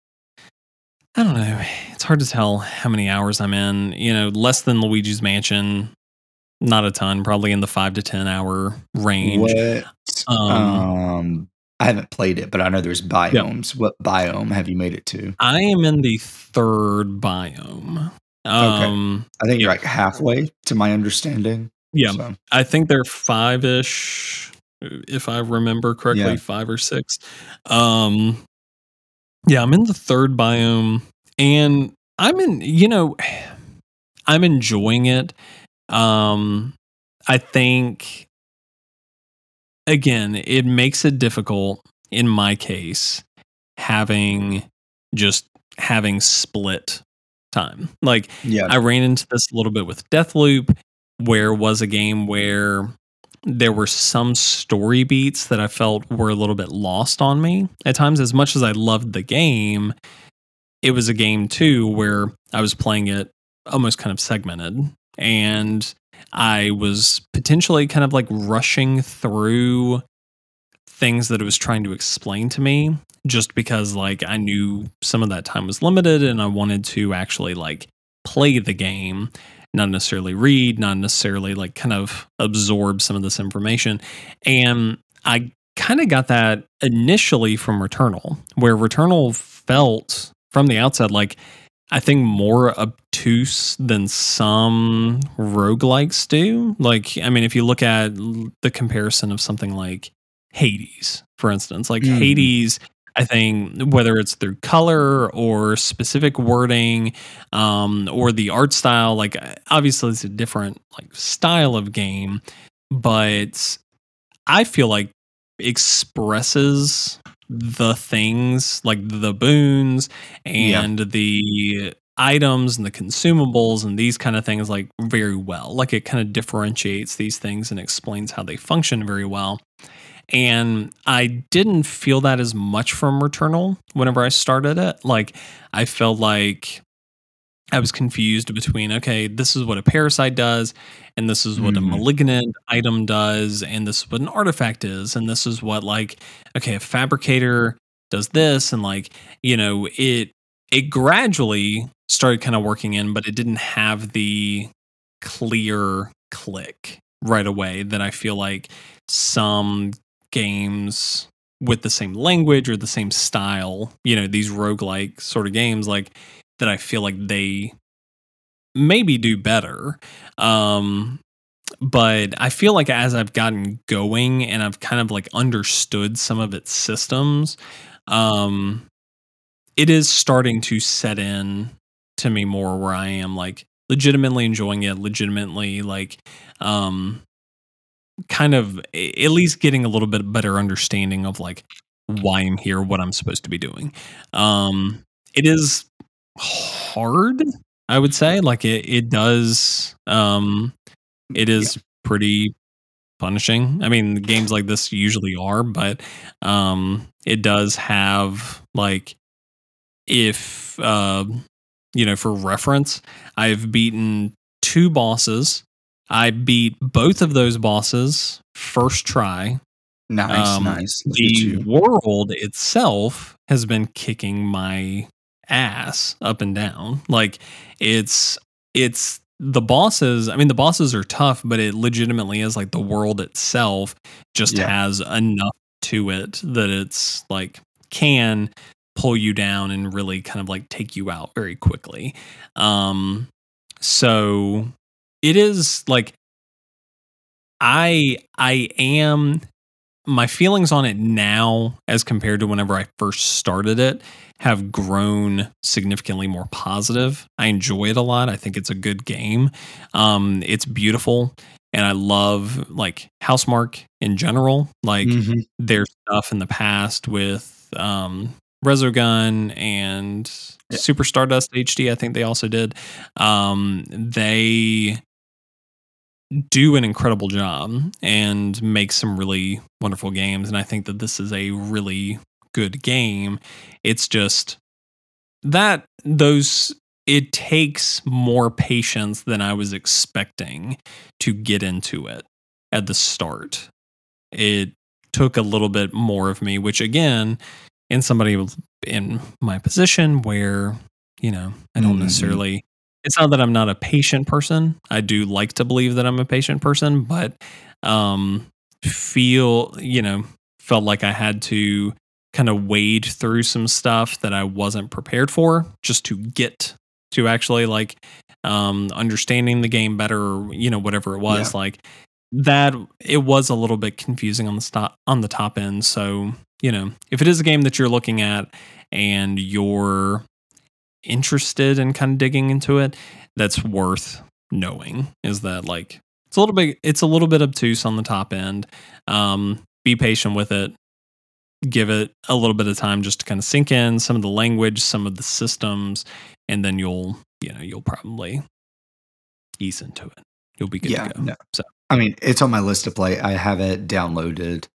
I don't know. It's hard to tell how many hours I'm in. You know, less than Luigi's Mansion. Not a ton. Probably in the five to ten hour range. What? Um, um I haven't played it, but I know there's biomes. Yep. What biome have you made it to? I am in the third biome. Um, okay. I think yeah. you're like halfway to my understanding. Yeah, so. I think they're five-ish, if I remember correctly, yeah. five or six. Um, yeah, I'm in the third biome, and I'm in, you know, I'm enjoying it. Um, I think, again, it makes it difficult, in my case, having just having split time. Like, yeah. I ran into this a little bit with Deathloop, where was a game where there were some story beats that I felt were a little bit lost on me at times. As much as I loved the game, it was a game too where I was playing it almost kind of segmented, and I was potentially kind of like rushing through things that it was trying to explain to me just because like I knew some of that time was limited and I wanted to actually like play the game. Not necessarily read, not necessarily like kind of absorb some of this information. And I kind of got that initially from Returnal, where Returnal felt from the outset like I think more obtuse than some roguelikes do. Like, I mean, if you look at the comparison of something like Hades, for instance, like mm. Hades, I think whether it's through color or specific wording, um, or the art style, like uh, obviously it's a different like style of game, but I feel like expresses the things like the boons Yeah. and the items and the consumables and these kind of things like very well. Like it kind of differentiates these things and explains how they function very well. And I didn't feel that as much from Returnal whenever I started it. Like I felt like I was confused between, okay, this is what a parasite does, and this is what a Mhm. malignant item does, and this is what an artifact is, and this is what like, okay, a fabricator does this, and like, you know, it it gradually started kind of working in, but it didn't have the clear click right away that I feel like some games with the same language or the same style, you know, these roguelike sort of games, like that I feel like they maybe do better. Um, but I feel like as I've gotten going and I've kind of like understood some of its systems, um, it is starting to set in to me more where I am like legitimately enjoying it, legitimately like um kind of a- at least getting a little bit better understanding of like why I'm here, what I'm supposed to be doing. Um, it is hard, I would say. Like it, it does. Um, it Yeah. is pretty punishing. I mean, games like this usually are, but um, it does have like if uh, you know, for reference, I've beaten two bosses. I beat both of those bosses first try. Nice, Um, nice. Look at the you. world itself has been kicking my ass up and down. Like it's it's the bosses. I mean, the bosses are tough, but it legitimately is like the world itself just Yeah. has enough to it that it's like can pull you down and really kind of like take you out very quickly. Um, so it is like I I am my feelings on it now as compared to whenever I first started it have grown significantly more positive. I enjoy it a lot. I think it's a good game. Um, it's beautiful, and I love like Housemark in general. Like Mhm. their stuff in the past with um, Resogun and Yeah. Super Stardust H D. I think they also did. Um, they do an incredible job and make some really wonderful games. And I think that this is a really good game. It's just that those it takes more patience than I was expecting to get into it at the start. It took a little bit more of me, which again, in somebody in my position where, you know, I don't Mhm. necessarily it's not that I'm not a patient person. I do like to believe that I'm a patient person, but um feel, you know, felt like I had to kind of wade through some stuff that I wasn't prepared for just to get to actually like um understanding the game better, or, you know, whatever it Yeah. was. Like that it was a little bit confusing on the stop on the top end. So, you know, if it is a game that you're looking at and you're interested in kind of digging into it, that's worth knowing is that like it's a little bit it's a little bit obtuse on the top end. Um, be patient with it. Give it a little bit of time just to kind of sink in some of the language, some of the systems, and then you'll, you know, you'll probably ease into it. You'll be good to Yeah. go. No. So I mean, it's on my list to play. I have it downloaded.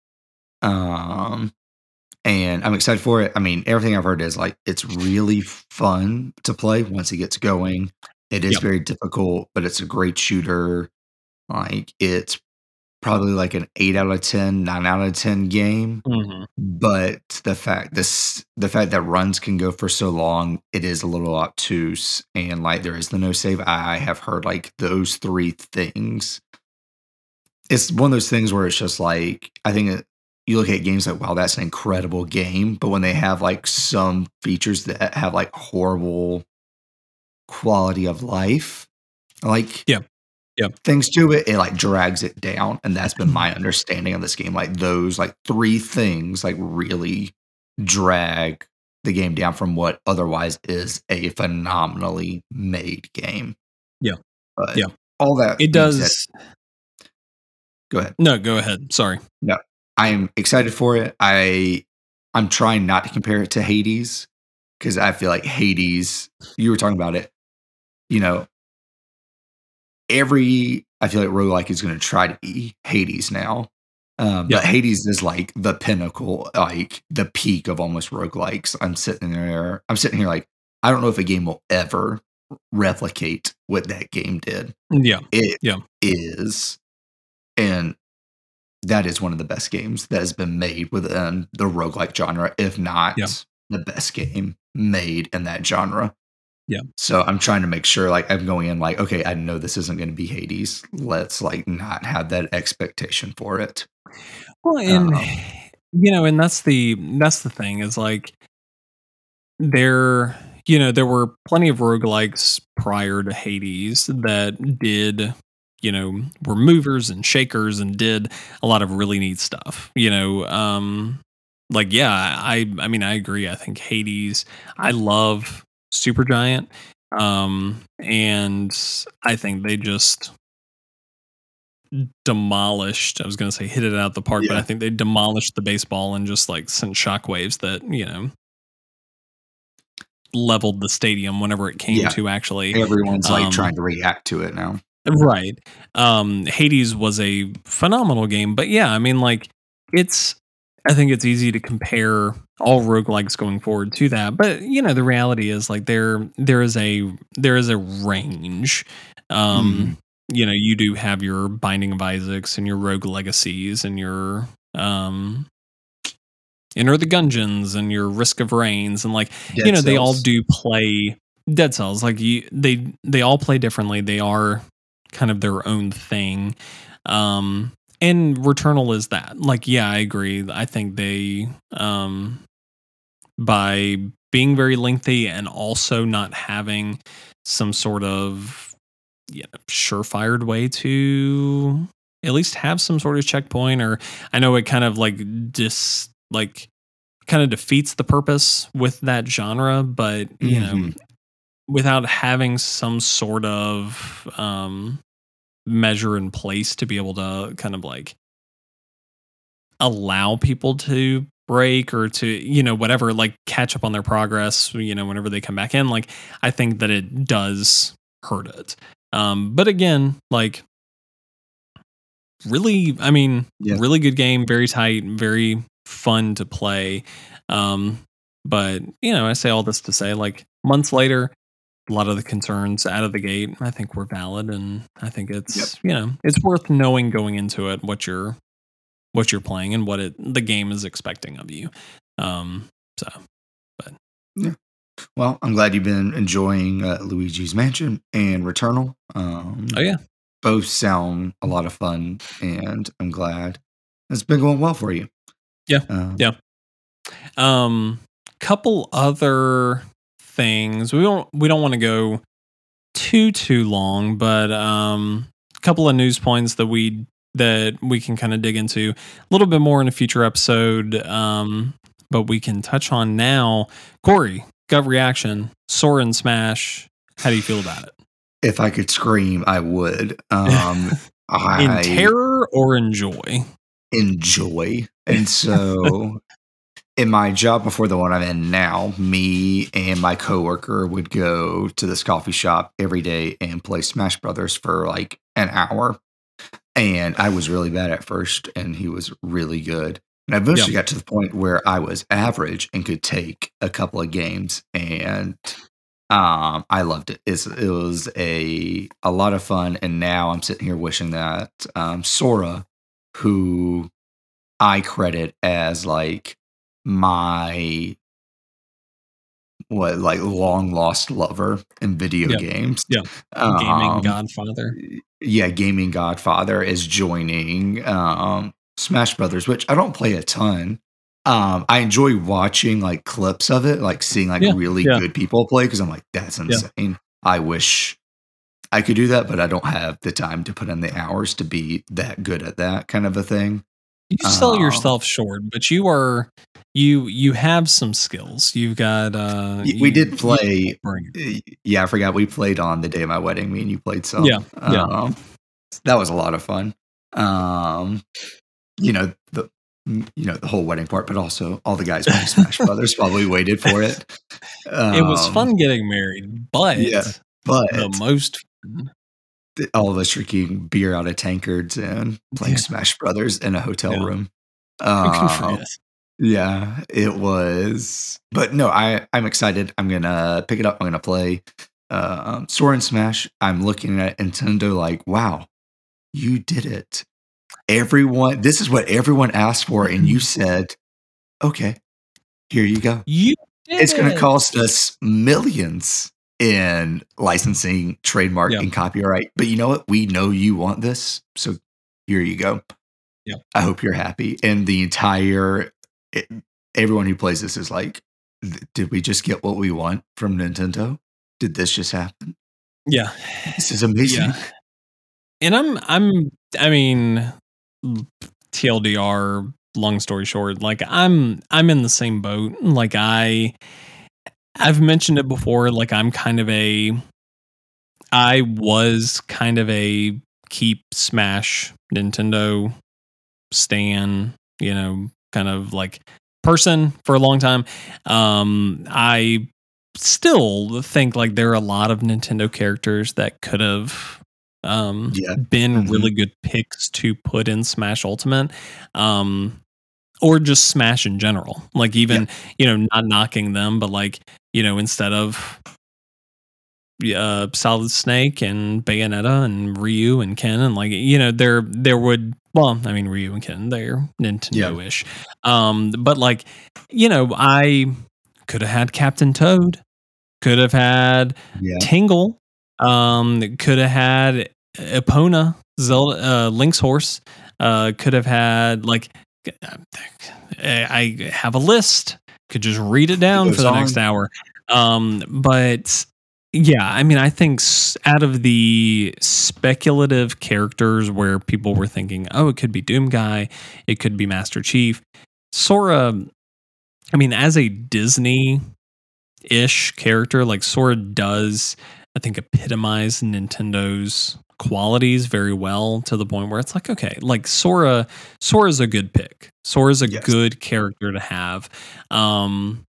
Um, and I'm excited for it. I mean, everything I've heard is like it's really fun to play once it gets going. It is yep. very difficult, but it's a great shooter. Like it's probably like an eight out of ten, nine out of ten game. Hmm. But the fact this the fact that runs can go for so long, it is a little obtuse, and, like, there is the no save. I have heard, like, those three things. It's one of those things where it's just, like, I think it you look at games like, "Wow, that's an incredible game," but when they have, like, some features that have, like, horrible quality of life, like, Yeah. Yep. things to it, it, like, drags it down, and that's been my understanding of this game, like, those, like, three things, like, really drag the game down from what otherwise is a phenomenally made game. Yeah. But Yeah. all that It being said, does. go ahead. No, go ahead. Sorry. No, I am excited for it. I I'm trying not to compare it to Hades because I feel like Hades. You were talking about it. You know, every I feel like roguelike is going to try to be Hades now. Um, Yeah. But Hades is like the pinnacle, like the peak of almost roguelikes. I'm sitting there, I'm sitting here like, I don't know if a game will ever replicate what that game did. Yeah. It Yeah. is, and that is one of the best games that has been made within the roguelike genre, if not Yeah. the best game made in that genre. Yeah. So I'm trying to make sure, like, I'm going in like, okay, I know this isn't going to be Hades. Let's like not have that expectation for it. Well, and Um, you know, and that's the that's the thing is like there, you know, there were plenty of roguelikes prior to Hades that did, you know, were movers and shakers and did a lot of really neat stuff. You know, um, like yeah, I I mean I agree. I think Hades. I love Supergiant, um, and I think they just demolished. I was going to say hit it out the park, but I yeah, think they demolished the baseball and just like sent shockwaves that you know leveled the stadium whenever it came yeah. to actually. Everyone's like Um, trying to react to it now. right. Um, Hades was a phenomenal game, but yeah, I mean, like it's. I think it's easy to compare all roguelikes going forward to that, but you know the reality is like there there is a there is a range. Mhm. Um, you know, you do have your Binding of Isaacs and your Rogue Legacies and your um Enter the Gungeons and your Risk of Rains and like you Dead know they all Cells. do play Dead Cells like you they they all play differently. They are kind of their own thing. Um and Returnal is that. Like yeah, I agree. I think they um by being very lengthy and also not having some sort of you know, surefired way to at least have some sort of checkpoint or I know it kind of like dis like kind of defeats the purpose with that genre, but you know, Mhm. without having some sort of um measure in place to be able to kind of like allow people to break or to you know whatever like catch up on their progress you know whenever they come back in like I think that it does hurt it um but again like really I mean Yeah. really good game very tight very fun to play um but you know I say all this to say like months later a lot of the concerns out of the gate I think were valid and I think Yep. it's you know it's worth knowing going into it what you're what you're playing and what it the game is expecting of you. Um, so, but Yeah. Well, I'm glad you've been enjoying uh, Luigi's Mansion and Returnal. Um, oh yeah, both sound a lot of fun, and I'm glad it's been going well for you. yeah, Um, yeah. Um, couple other things we don't we don't want to go too too long, but um, a couple of news points that we that we can kind of dig into a little bit more in a future episode. Um, but we can touch on now. Corey, gut reaction, Sora and Smash. How do you feel about it? If I could scream, I would. Um, In I terror or in joy? enjoy, and so in my job before the one I'm in now, me and my coworker would go to this coffee shop every day and play Smash Brothers for like an hour. And I was really bad at first, and he was really good. And I eventually Yeah. got to the point where I was average and could take a couple of games, and um, I loved it. It's, it was a a lot of fun, and now I'm sitting here wishing that um, Sora, who I credit as like my what like long lost lover in video Yeah. games. Yeah. Gaming Um, Godfather. yeah, gaming Godfather is joining um, Smash Brothers, which I don't play a ton. Um, I enjoy watching like clips of it, like seeing like Yeah. really Yeah. good people play because I'm like, that's Yeah. insane. I wish I could do that, but I don't have the time to put in the hours to be that good at that kind of a thing. You sell Um, yourself short, but you are you you have some skills. You've got uh Y- we you, did you play. bring it. uh, Yeah, I forgot we played on the day of my wedding. Me and you played Yeah, some. yeah. Um, that was a lot of fun. Um, you know the you know the whole wedding part, but also all the guys playing Smash Brothers while we waited for it. It was Um, fun getting married, yeah, but the but most fun, th- all of us drinking beer out of tankards and playing yeah, Smash Brothers in a hotel yeah, room. who can Um, forget? yeah, it was. But no, I I'm excited. I'm gonna pick it up. I'm gonna play uh, um, Sora and Smash. I'm looking at Nintendo like, wow, you did it. Everyone, this is what everyone asked for, and you said, okay, here you go. You did It's going to it. cost us millions in licensing, trademark, Yeah, and copyright. But you know what? We know you want this. So here you go. yeah, I hope you're happy. And the entire, it, everyone who plays this is like, "Th- did we just get what we want from Nintendo? Did this just happen? yeah, This is amazing." yeah. And I'm I'm I mean, T L D R, long story short, like I'm I'm in the same boat. Like I I've mentioned it before, like I'm kind of a I was kind of a keep Smash Nintendo stan, you know, kind of like person for a long time. Um I still think like there are a lot of Nintendo characters that could have um Yeah. been hmm really good picks to put in Smash Ultimate. Um or just Smash in general. Like Yeah. even, you know, not knocking them, but like, you know, instead of uh Solid Snake and Bayonetta and Ryu and Ken and like, you know, there there would well, I mean Ryu and Ken, they're Yeah. Nintendo-ish. Um but like, you know, I could have had Captain Toad, could have had Yeah. Tingle, um could have had Epona, Zelda uh, Link's horse, uh could have had like I have a list, could just read it It down for goes the next on. hour. Um, but yeah, I mean, I think s- out of the speculative characters where people were thinking, oh, it could be Doom Guy, it could be Master Chief, Sora, I mean, as a Disney ish character, like Sora does, I think, epitomize Nintendo's qualities very well to the point where it's like, okay, like Sora, Sora's a good pick. Sora's a Yes. good character to have. Um,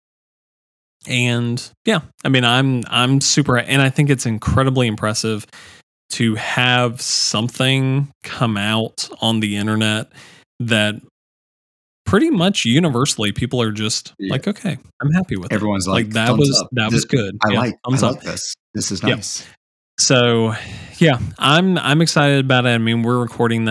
and yeah, I mean, I'm I'm super, and I think it's incredibly impressive to have something come out on the internet that pretty much universally people are just Yeah. like, okay, I'm happy with it. Everyone's Like like, that thumbs was up. that This, was good. I Yeah, like. I thumbs up. like this. This is Yeah. nice. So yeah, I'm I'm excited about it. I mean, we're recording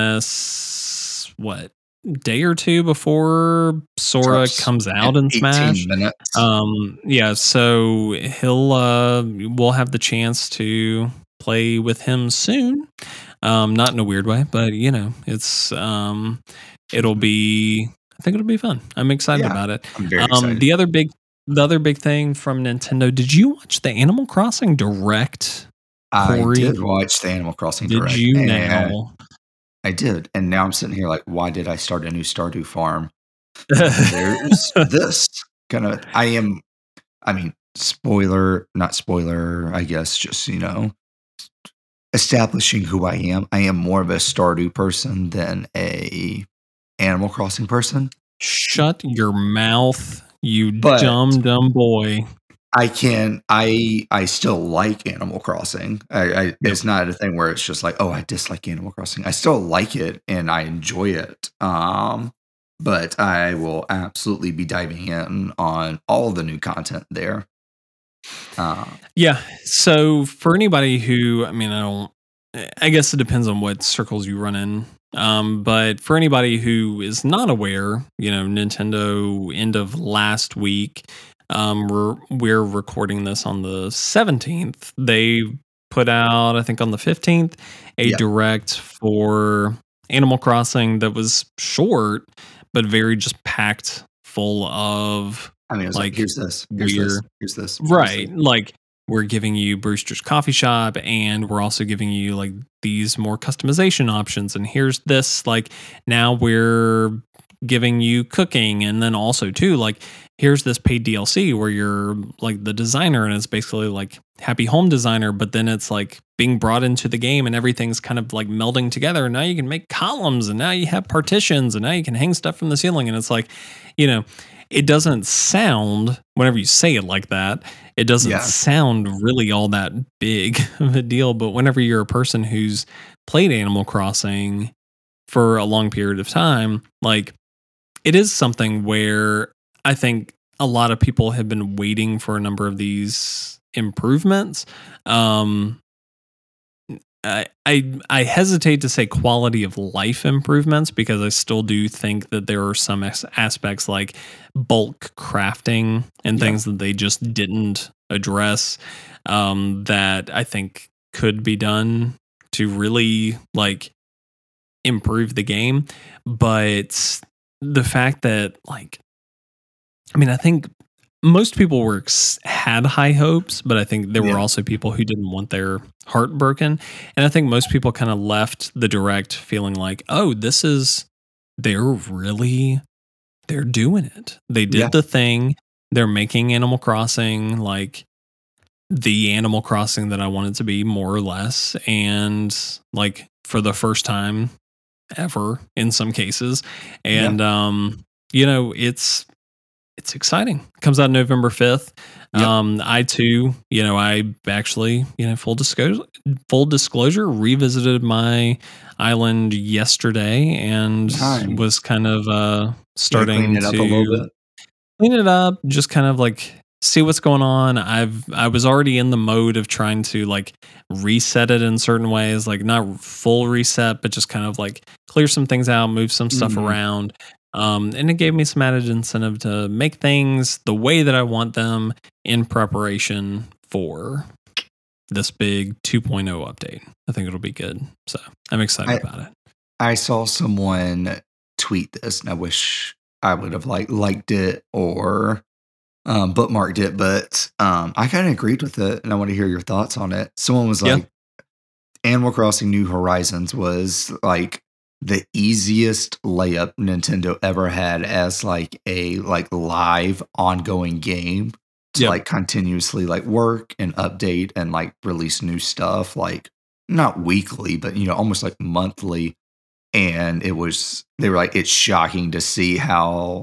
this what day or two before Sora Drops comes in out in eighteen Smash. minutes. Um, yeah, so he'll uh we'll have the chance to play with him soon. Um, not in a weird way, but you know, it's um it'll be I think it'll be fun. I'm excited Yeah, about it. I'm very Um, excited. the other big the other big thing from Nintendo, did you watch the Animal Crossing Direct? I Corey, did watch the Animal Crossing did Direct, you and now? I did. And now I'm sitting here like, why did I start a new Stardew farm? There's this kind of. I am. I mean, spoiler, not spoiler. I guess just you know, establishing who I am. I am more of a Stardew person than a Animal Crossing person. Shut your mouth, you But dumb dumb boy. I can I I still like Animal Crossing. I, I Yep. It's not a thing where it's just like, oh, I dislike Animal Crossing. I still like it and I enjoy it. Um, but I will absolutely be diving in on all the new content there. Uh, Yeah. So for anybody who, I mean, I don't, I guess it depends on what circles you run in. Um, but for anybody who is not aware, you know, Nintendo end of last week, um, we're we're recording this on the seventeenth. They put out, I think, on the fifteenth, a yeah, direct for Animal Crossing that was short, but very just packed full of I mean, it was like, like here's this, here's this, weird. here's this, here's Right. this. Like we're giving you Brewster's Coffee Shop and we're also giving you like these more customization options. And here's this, like now we're giving you cooking, and then also too like here's this paid D L C where you're like the designer, and it's basically like Happy Home Designer, but then it's like being brought into the game and everything's kind of like melding together. And now you can make columns, and now you have partitions, and now you can hang stuff from the ceiling. And it's like, you know, it doesn't sound, whenever you say it like that, it doesn't Yeah. sound really all that big of a deal. But whenever you're a person who's played Animal Crossing for a long period of time, like it is something where I think a lot of people have been waiting for a number of these improvements. Um, I, I I hesitate to say quality of life improvements, because I still do think that there are some as- aspects like bulk crafting and Yeah. things that they just didn't address, um, that I think could be done to really like improve the game. But the fact that like, I mean, I think most people were ex- had high hopes, but I think there Yeah. were also people who didn't want their heart broken. And I think most people kind of left the direct feeling like, oh, this is, they're really, they're doing it. They did Yeah. the thing. They're making Animal Crossing like the Animal Crossing that I wanted to be, more or less. And like for the first time ever in some cases. And, um, you know, it's, it's exciting. It comes out November fifth. Yep. Um, I too, you know, I actually, you know, full disclosure, full disclosure, revisited my island yesterday and Nice. was kind of uh, Yeah, starting clean it up to a little bit. clean it up, just kind of like see what's going on. I've I was already in the mode of trying to like reset it in certain ways, like not full reset, but just kind of like clear some things out, move some stuff Mhm. around. Um, and it gave me some added incentive to make things the way that I want them in preparation for this big two point oh update. I think it'll be good. So I'm excited I about it. I saw someone tweet this, and I wish I would have like liked it or um, bookmarked it, but um, I kind of agreed with it, and I want to hear your thoughts on it. Someone was Yeah. like, "Animal Crossing: New Horizons was like the easiest layup Nintendo ever had as like a like live ongoing game to Yep. like continuously like work and update and like release new stuff, like not weekly, but you know, almost like monthly." And it was, they were like, it's shocking to see how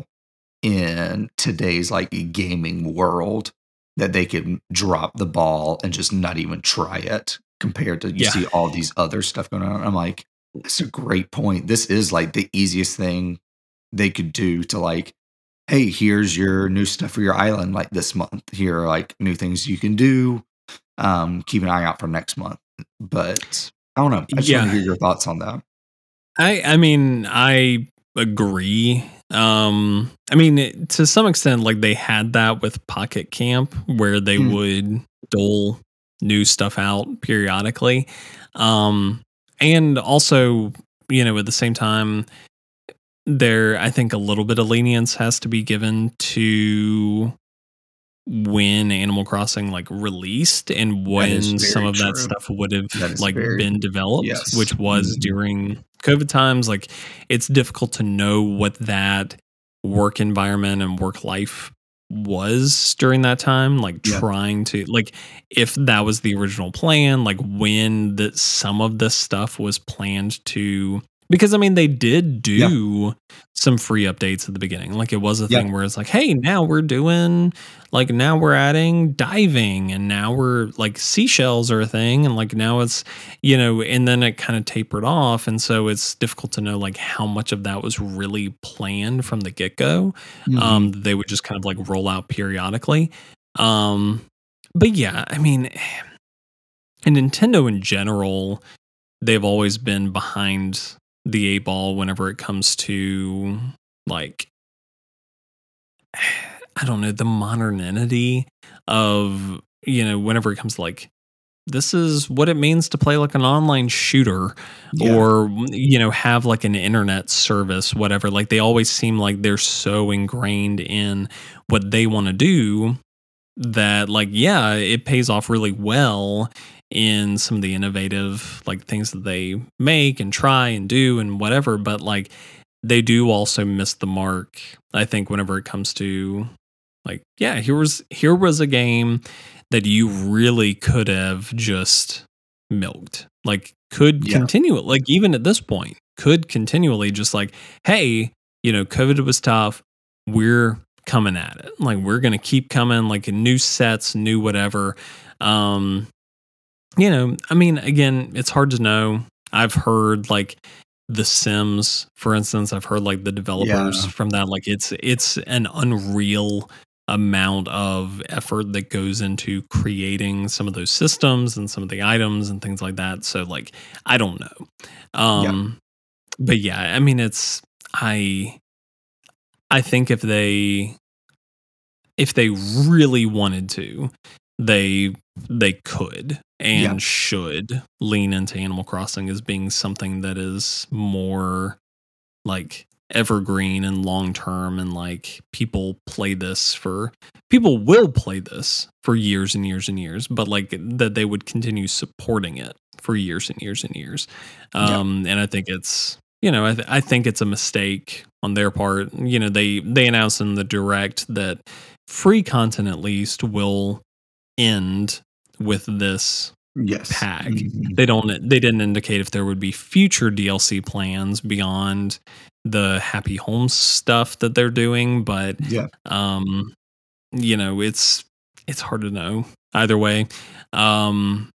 in today's like gaming world that they could drop the ball and just not even try it compared to you Yeah. see all these other stuff going on. I'm like, that's a great point. This is like the easiest thing they could do to like, hey, here's your new stuff for your island like this month. Here are like new things you can do. Um, keep an eye out for next month. But I don't know. I just want Yeah. to hear your thoughts on that. I I mean, I agree. Um, I mean, it- to some extent, like they had that with Pocket Camp, where they Mm. would dole new stuff out periodically. Um, and also, you know, at the same time, there, I think a little bit of lenience has to be given to when Animal Crossing like released and That is when some very of that true. stuff would have That is like very- been developed, yes. which was Mhm. during COVID times. Like it's difficult to know what that work environment and work life was during that time, like Yeah. trying to like if that was the original plan, like when that some of this stuff was planned to, because I mean they did do some free updates at the beginning. Like it was a Yeah. thing where it's like, hey, now we're doing like now we're adding diving, and now we're like seashells are a thing, and like now it's, you know, and then it kind of tapered off, and so it's difficult to know like how much of that was really planned from the get-go. Mhm. Um they would just kind of like roll out periodically. Um but yeah, I mean, and Nintendo in general, they've always been behind the eight ball whenever it comes to like I don't know, the modernity of, you know, whenever it comes to like this is what it means to play like an online shooter Yeah. or you know have like an internet service, whatever. Like they always seem like they're so ingrained in what they want to do that like yeah, it pays off really well in some of the innovative like things that they make and try and do and whatever. But like they do also miss the mark, I think, whenever it comes to like, yeah, here was here was a game that you really could have just milked. Like could Yeah. continue it. Like even at this point, could continually just like, hey, you know, COVID was tough. We're coming at it. Like we're gonna keep coming, like new sets, new whatever. Um, you know, I mean, again, it's hard to know. I've heard like The Sims, for instance, I've heard like the developers Yeah. from that, like it's it's an unreal amount of effort that goes into creating some of those systems and some of the items and things like that. So like I don't know. Yeah. Um but yeah, I mean it's I I think if they if they really wanted to, they they could and Yeah. should lean into Animal Crossing as being something that is more like evergreen and long term, and like people play this for people will play this for years and years and years, but like that they would continue supporting it for years and years and years. Yeah. Um and I think it's you know I, th- I think it's a mistake on their part. You know they they announced in the direct that free content at least will end with this Yes. pack. Mhm. They don't they didn't indicate if there would be future D L C plans beyond the Happy Homes stuff that they're doing, but Yeah. um you know, it's it's hard to know either way. Um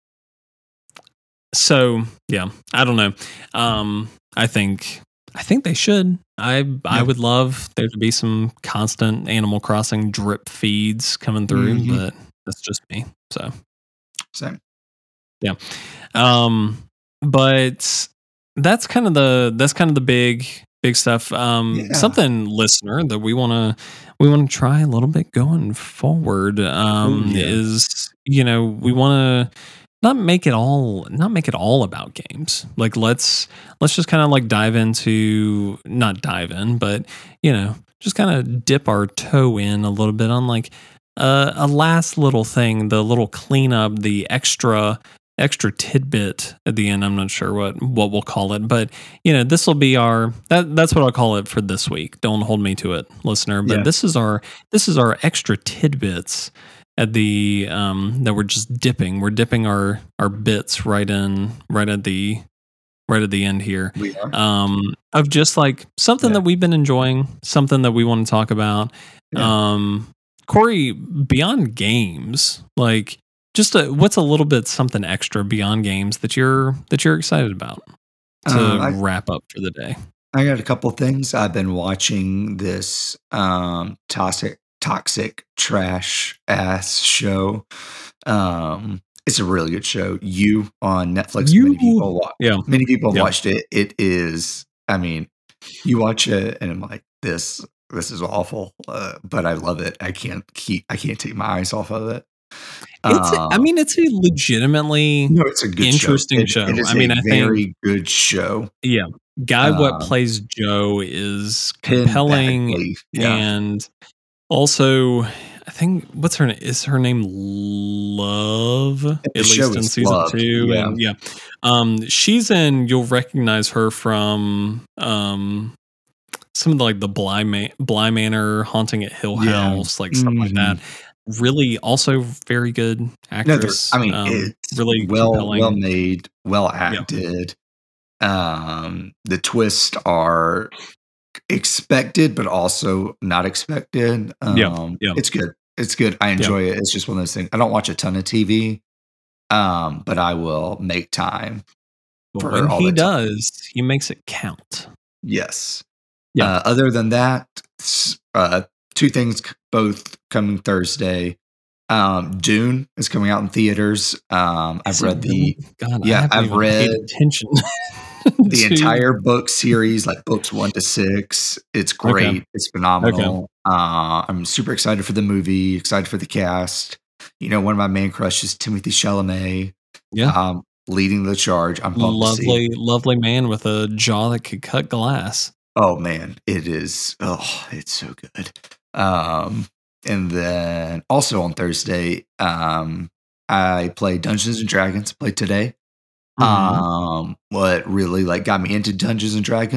so yeah, I don't know. Um I think I think they should. I I Yeah. would love there to be some constant Animal Crossing drip feeds coming through, Mhm. but that's just me. So Same. yeah. Um, but that's kind of the that's kind of the big big stuff. Um, Yeah. something listener that we want to we want to try a little bit going forward um Oh, yeah. is you know, we want to not make it all not make it all about games. Like let's let's just kind of like dive into not dive in, but you know, just kind of dip our toe in a little bit on like uh, a last little thing, the little cleanup, the extra extra tidbit at the end. I'm not sure what what we'll call it, but you know, this will be our that that's what I'll call it for this week. Don't hold me to it, listener. But Yeah. this is our this is our extra tidbits at the um that we're just dipping. We're dipping our our bits right in right at the right at the end here. We are. Um of just like something Yeah. that we've been enjoying, something that we want to talk about. Yeah. Um Corey, beyond games, like just a, what's a little bit something extra beyond games that you're that you're excited about to Uh, I wrap up for the day? I got a couple things. I've been watching this um toxic toxic trash ass show. Um it's a really good show. You on Netflix. Many You, people wa- yeah, many people have yeah. watched it. It is, I mean, you watch it and I'm like, this this is awful. Uh, but I love it. I can't keep I can't take my eyes off of it. It's, a, I Uh mean, it's a legitimately no, it's a good show. interesting It, show. it is I mean, a I think, very good show. yeah, Guy what Um plays Joe is Penn compelling, Badgley. Yeah. and also, I think what's her name? Is her name Love? The At show least in is season Love. two, Yeah. and yeah, um, she's in. You'll recognize her from um some of the, like the Bly, Ma- Bly Manor, Haunting at Hill Yeah. House, like stuff like Mhm. that. Really, also very good No, they're, actress. I mean, Um, it's really well well compelling. made, well Yeah, acted. Um, the twists are expected, but also not expected. yeah, Um, yeah, it's good. It's good. I yeah. enjoy it. It's just one of those things. I don't watch a ton of T V, um, but I will make time But for when all he the time. does, he makes it count. Yes. Yeah. Uh, other than that, s- uh, two things c- both coming Thursday. Um, Dune is coming out in theaters. Um, I've Is it read really? the God, I yeah, haven't I've even paid read attention the to. entire book series, like books one to six. It's Okay. great. It's Okay. phenomenal. Uh, I'm super excited for the movie. Excited for the cast. You know, one of my main crushes, Timothy Chalamet, Yeah. um, leading the charge. I'm pumped to see. Lovely, lovely man with a jaw that could cut glass. Oh man, it is. Oh, it's so good. Um, and then also on Thursday, um, I played Dungeons and Dragons. Played today. Mhm. Um, what really like got me into Dungeons and Dragons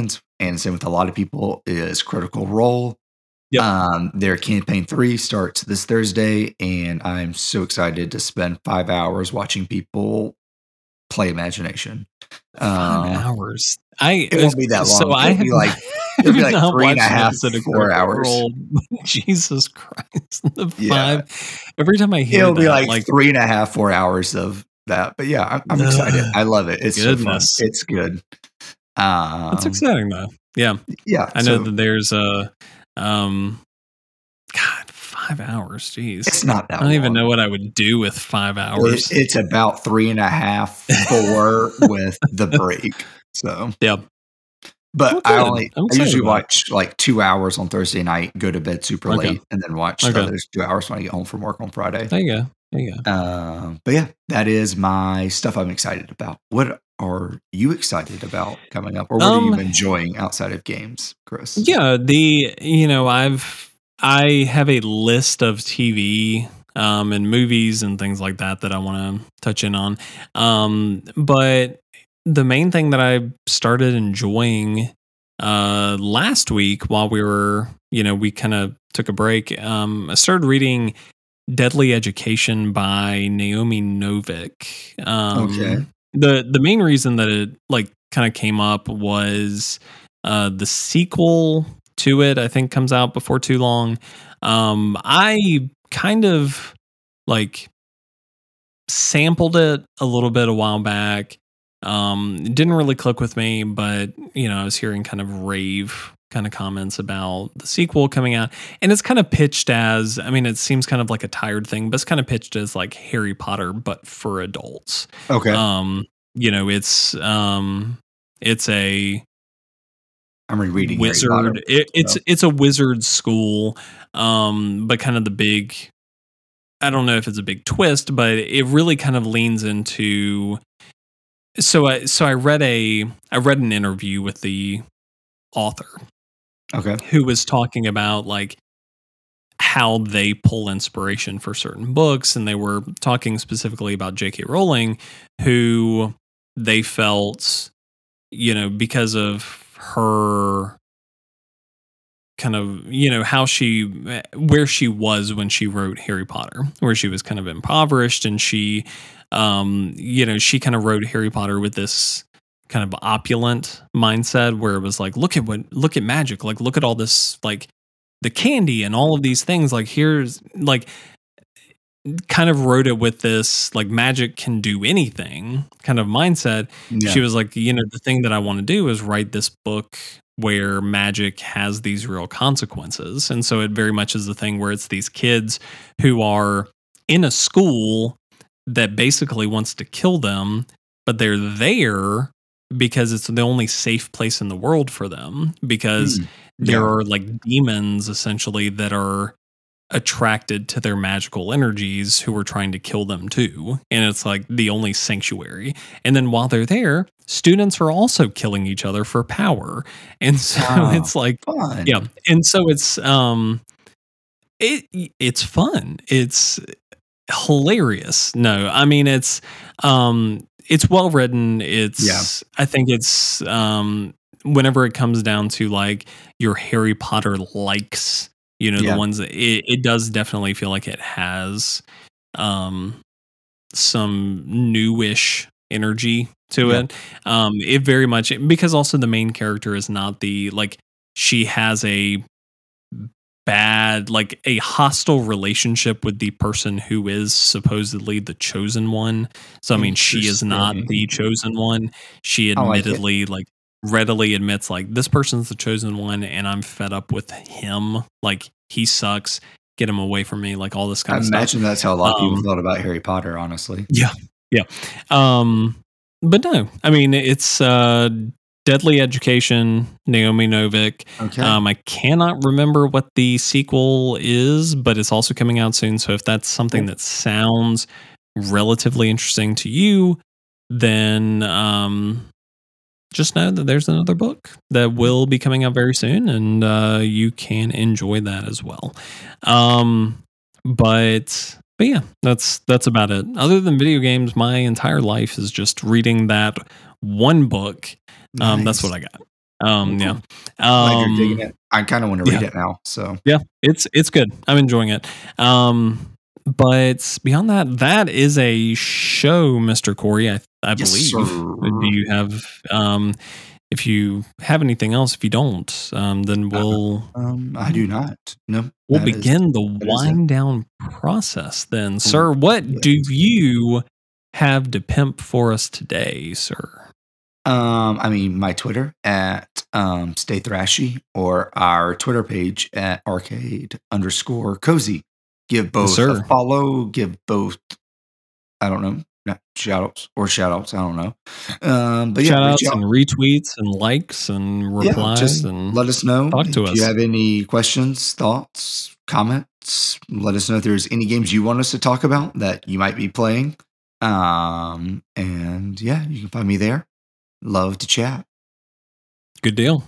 and same with a lot of people, is Critical Role. Yep. Um, their campaign three starts this Thursday, and I'm so excited to spend five hours watching people play Imagination. Five Uh, hours. I it won't be that long. so I it'll have be like I it'll be have like not three and a watched an half, episode of four Critical hours. Role. Jesus Christ, the Yeah, five. Every time I hear it'll be that, like, like three and a half, four hours of that. But yeah, I'm, I'm excited. ugh, I love it. It's so fun. goodness, It's good. that's Um, exciting though. Yeah, yeah. I know So that there's a um, God, five hours. Jeez, it's not I that don't even long. know what I would do with five It, hours. it's about three and a half, four with the break. So, Yeah, but well, I good. only I'm I excited usually about it. watch like two hours on Thursday night, go to bed super Okay, late, and then watch the okay. other two hours when I get home from work on Friday. There you go. There you go. Um, but yeah, that is my stuff I'm excited about. What are you excited about coming up, or what are you Um, enjoying outside of games, Chris? yeah, the you know I've I have a list of T V um and movies and things like that that I want to touch in on. Um, but the main thing that I started enjoying uh last week while we were, you know, we kind of took a break. Um, I started reading Deadly Education by Naomi Novik. Okay. Um, the the main reason that it like kind of came up was uh, the sequel to it. I think comes out before too long. Um, I kind of like sampled it a little bit a while back. Um, it didn't really click with me, but you know, I was hearing kind of rave kind of comments about the sequel coming out, and it's kind of pitched as, I mean, it seems kind of like a tired thing, but it's kind of pitched as like Harry Potter, but for adults. Okay. Um, you know, it's um, it's a I'm rereading Harry Potter. wizard. It, it's So it's a wizard school, um, but kind of the big. I don't know if it's a big twist, but it really kind of leans into. So I so I read a I read an interview with the author okay. who was talking about like how they pull inspiration for certain books, and they were talking specifically about J K. Rowling, who they felt, you know, because of her kind of, you know, how she, where she was when she wrote Harry Potter, where she was kind of impoverished, and she, um, you know, she kind of wrote Harry Potter with this kind of opulent mindset where it was like, look at what, look at magic, like, look at all this, like the candy and all of these things, like, here's like, kind of wrote it with this like magic can do anything kind of mindset. Yeah. She was like, you know, the thing that I want to do is write this book where magic has these real consequences. And so it very much is the thing where it's these kids who are in a school that basically wants to kill them, but they're there because it's the only safe place in the world for them, because Hmm. there Yeah. are like demons essentially that are attracted to their magical energies who are trying to kill them too. And it's like the only sanctuary. And then while they're there, students are also killing each other for power. And so Wow. it's like, Fun. yeah. And so it's um it it's fun. It's hilarious. No, I mean it's um it's well written. It's Yeah. I think it's um whenever it comes down to like your Harry Potter likes, you know, Yeah. the ones that it, it does definitely feel like it has um some newish energy to Yeah. it. Um it very much, because also the main character is not the like, she has a bad, like a hostile relationship with the person who is supposedly the chosen one. So I mean, she is not Interesting. the chosen one. She I like it. admittedly like readily admits like, this person's the chosen one and I'm fed up with him. Like, he sucks. Get him away from me. Like all this I kind of stuff. imagine that's how a lot of people Um, thought about Harry Potter, honestly. yeah. Yeah. Um, but no, I mean, it's uh, Deadly Education, Naomi Novik. Okay. Um, I cannot remember what the sequel is, but it's also coming out soon. So if that's something Cool. that sounds relatively interesting to you, then um, just know that there's another book that will be coming out very soon, and uh, you can enjoy that as well. Um, but but yeah, that's that's about it. Other than video games, my entire life is just reading that one book. Um, that's Nice. what I got. Um, yeah. Glad you're digging Um, it. I kind of want to read yeah. it now. So Yeah, it's it's good. I'm enjoying it. Um, but beyond that, that is a show, Mister Corey. I I yes, believe. Do sir. you have um, if you have anything else? If you don't, um, then Uh, we'll um, I do not. No, we'll that is begin the that is it. wind down process. Then, Ooh, sir, what do yes. you have to pimp for us today, sir? Um, I mean, my Twitter at um, Stay Thrashy or our Twitter page at arcade underscore cozy. Give Yes, both a sir. follow. Give both. I don't know. Not shout outs or shout outs. I don't know. Um, but yeah, Shout reach outs out. and retweets and likes and Yeah, replies just and let us know talk to if you us. have any questions, thoughts, comments. Let us know if there's any games you want us to talk about that you might be playing. Um, and yeah, you can find me there. Love to chat. Good deal.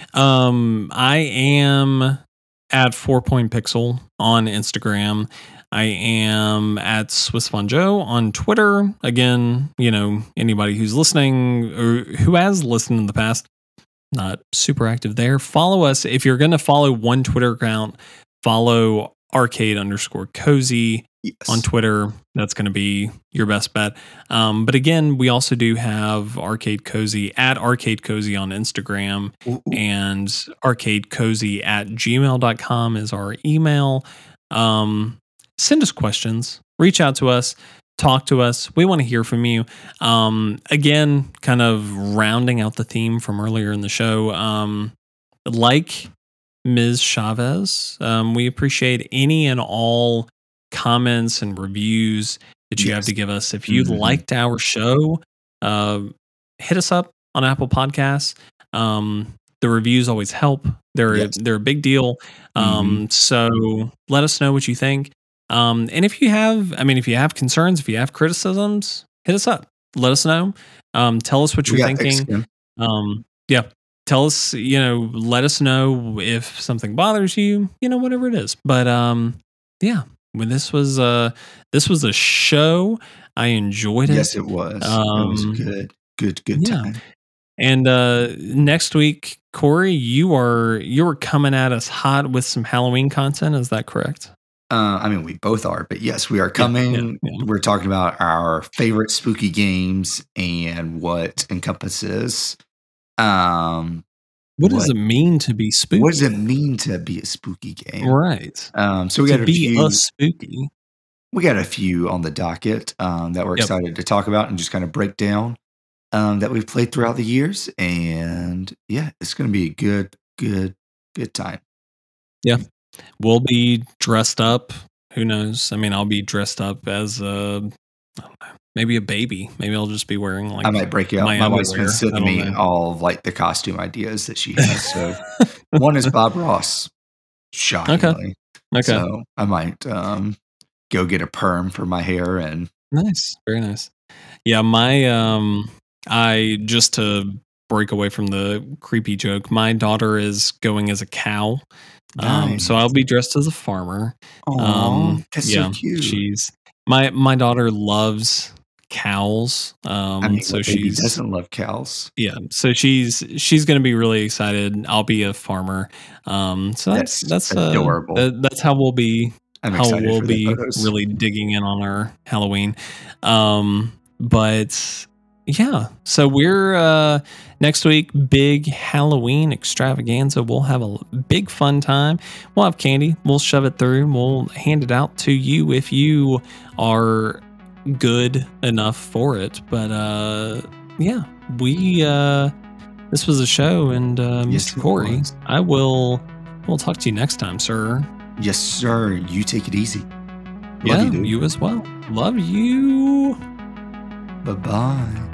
Um, I am at four point pixel on Instagram. I am at Swiss Von Joe on Twitter. Again, you know, anybody who's listening or who has listened in the past, not super active there. Follow us. If you're going to follow one Twitter account, follow arcade underscore cozy Yes. on Twitter. That's going to be your best bet. Um, but again, we also do have Arcade Cozy at Arcade Cozy on Instagram, Ooh, ooh. and arcadecozy at gmail dot com is our email. Um, send us questions, reach out to us, talk to us. We want to hear from you. Um, again, kind of rounding out the theme from earlier in the show. Um, like Miz Chavez, um, we appreciate any and all comments and reviews that you have Yes. to give us. If you Mhm. liked our show, uh, hit us up on Apple Podcasts. Um, the reviews always help. They're Yes. they're a big deal. Um, So let us know what you think. Um, and if you have, I mean, if you have concerns, if you have criticisms, hit us up. Let us know. Um, tell us what We you're got thick thinking. skin. Um, yeah. Tell us, you know, let us know if something bothers you, you know, whatever it is. But um, yeah, when this was uh this was a show. I enjoyed it. Yes, it was. it was Um, good. Good, good yeah. time. And uh next week, Corey, you are you are coming at us hot with some Halloween content. Is that correct? Uh, I mean, we both are, but yes, we are Yeah, coming. yeah, yeah. We're talking about our favorite spooky games and what encompasses. Um, What does what it mean to be spooky? what does it mean to be a spooky game? Right. Um, so we To got a be few. a spooky. We got a few on the docket um, that we're Yep. excited to talk about and just kind of break down um, that we've played throughout the years. And yeah, it's going to be a good, good, good time. Yeah. We'll be dressed up. Who knows? I mean, I'll be dressed up as a I don't know, maybe a baby. Maybe I'll just be wearing like I might break out. my My wife's been underwear. I sending don't me know. all of like the costume ideas that she has. So one is Bob Ross, shockingly. Okay. So I might um, go get a perm for my hair and Nice. Very nice. Yeah, my um I just to break away from the creepy joke, my daughter is going as a cow. Um so I'll nice. be dressed as a farmer. Aw, Um that's yeah, so cute. she's my my daughter loves cows. I Um mean, so what baby she's doesn't love cows? yeah, so she's she's going to be really excited. I'll be a farmer. Um so that's That's that's uh adorable. that, that's how we'll be I'm how excited we'll for the be photos. really digging in on our Halloween. Um, but yeah, so we're uh, next week, big Halloween extravaganza. We'll have a big fun time. We'll have candy. We'll shove it through. We'll hand it out to you if you are good enough for it. But uh, yeah, we uh, this was a show, and uh, Yes, Mister it Corey, was. I will. We'll talk to you next time, sir. Yes, sir. You take it easy. Love Yeah, you, dude. you as well. Love you. Bye bye.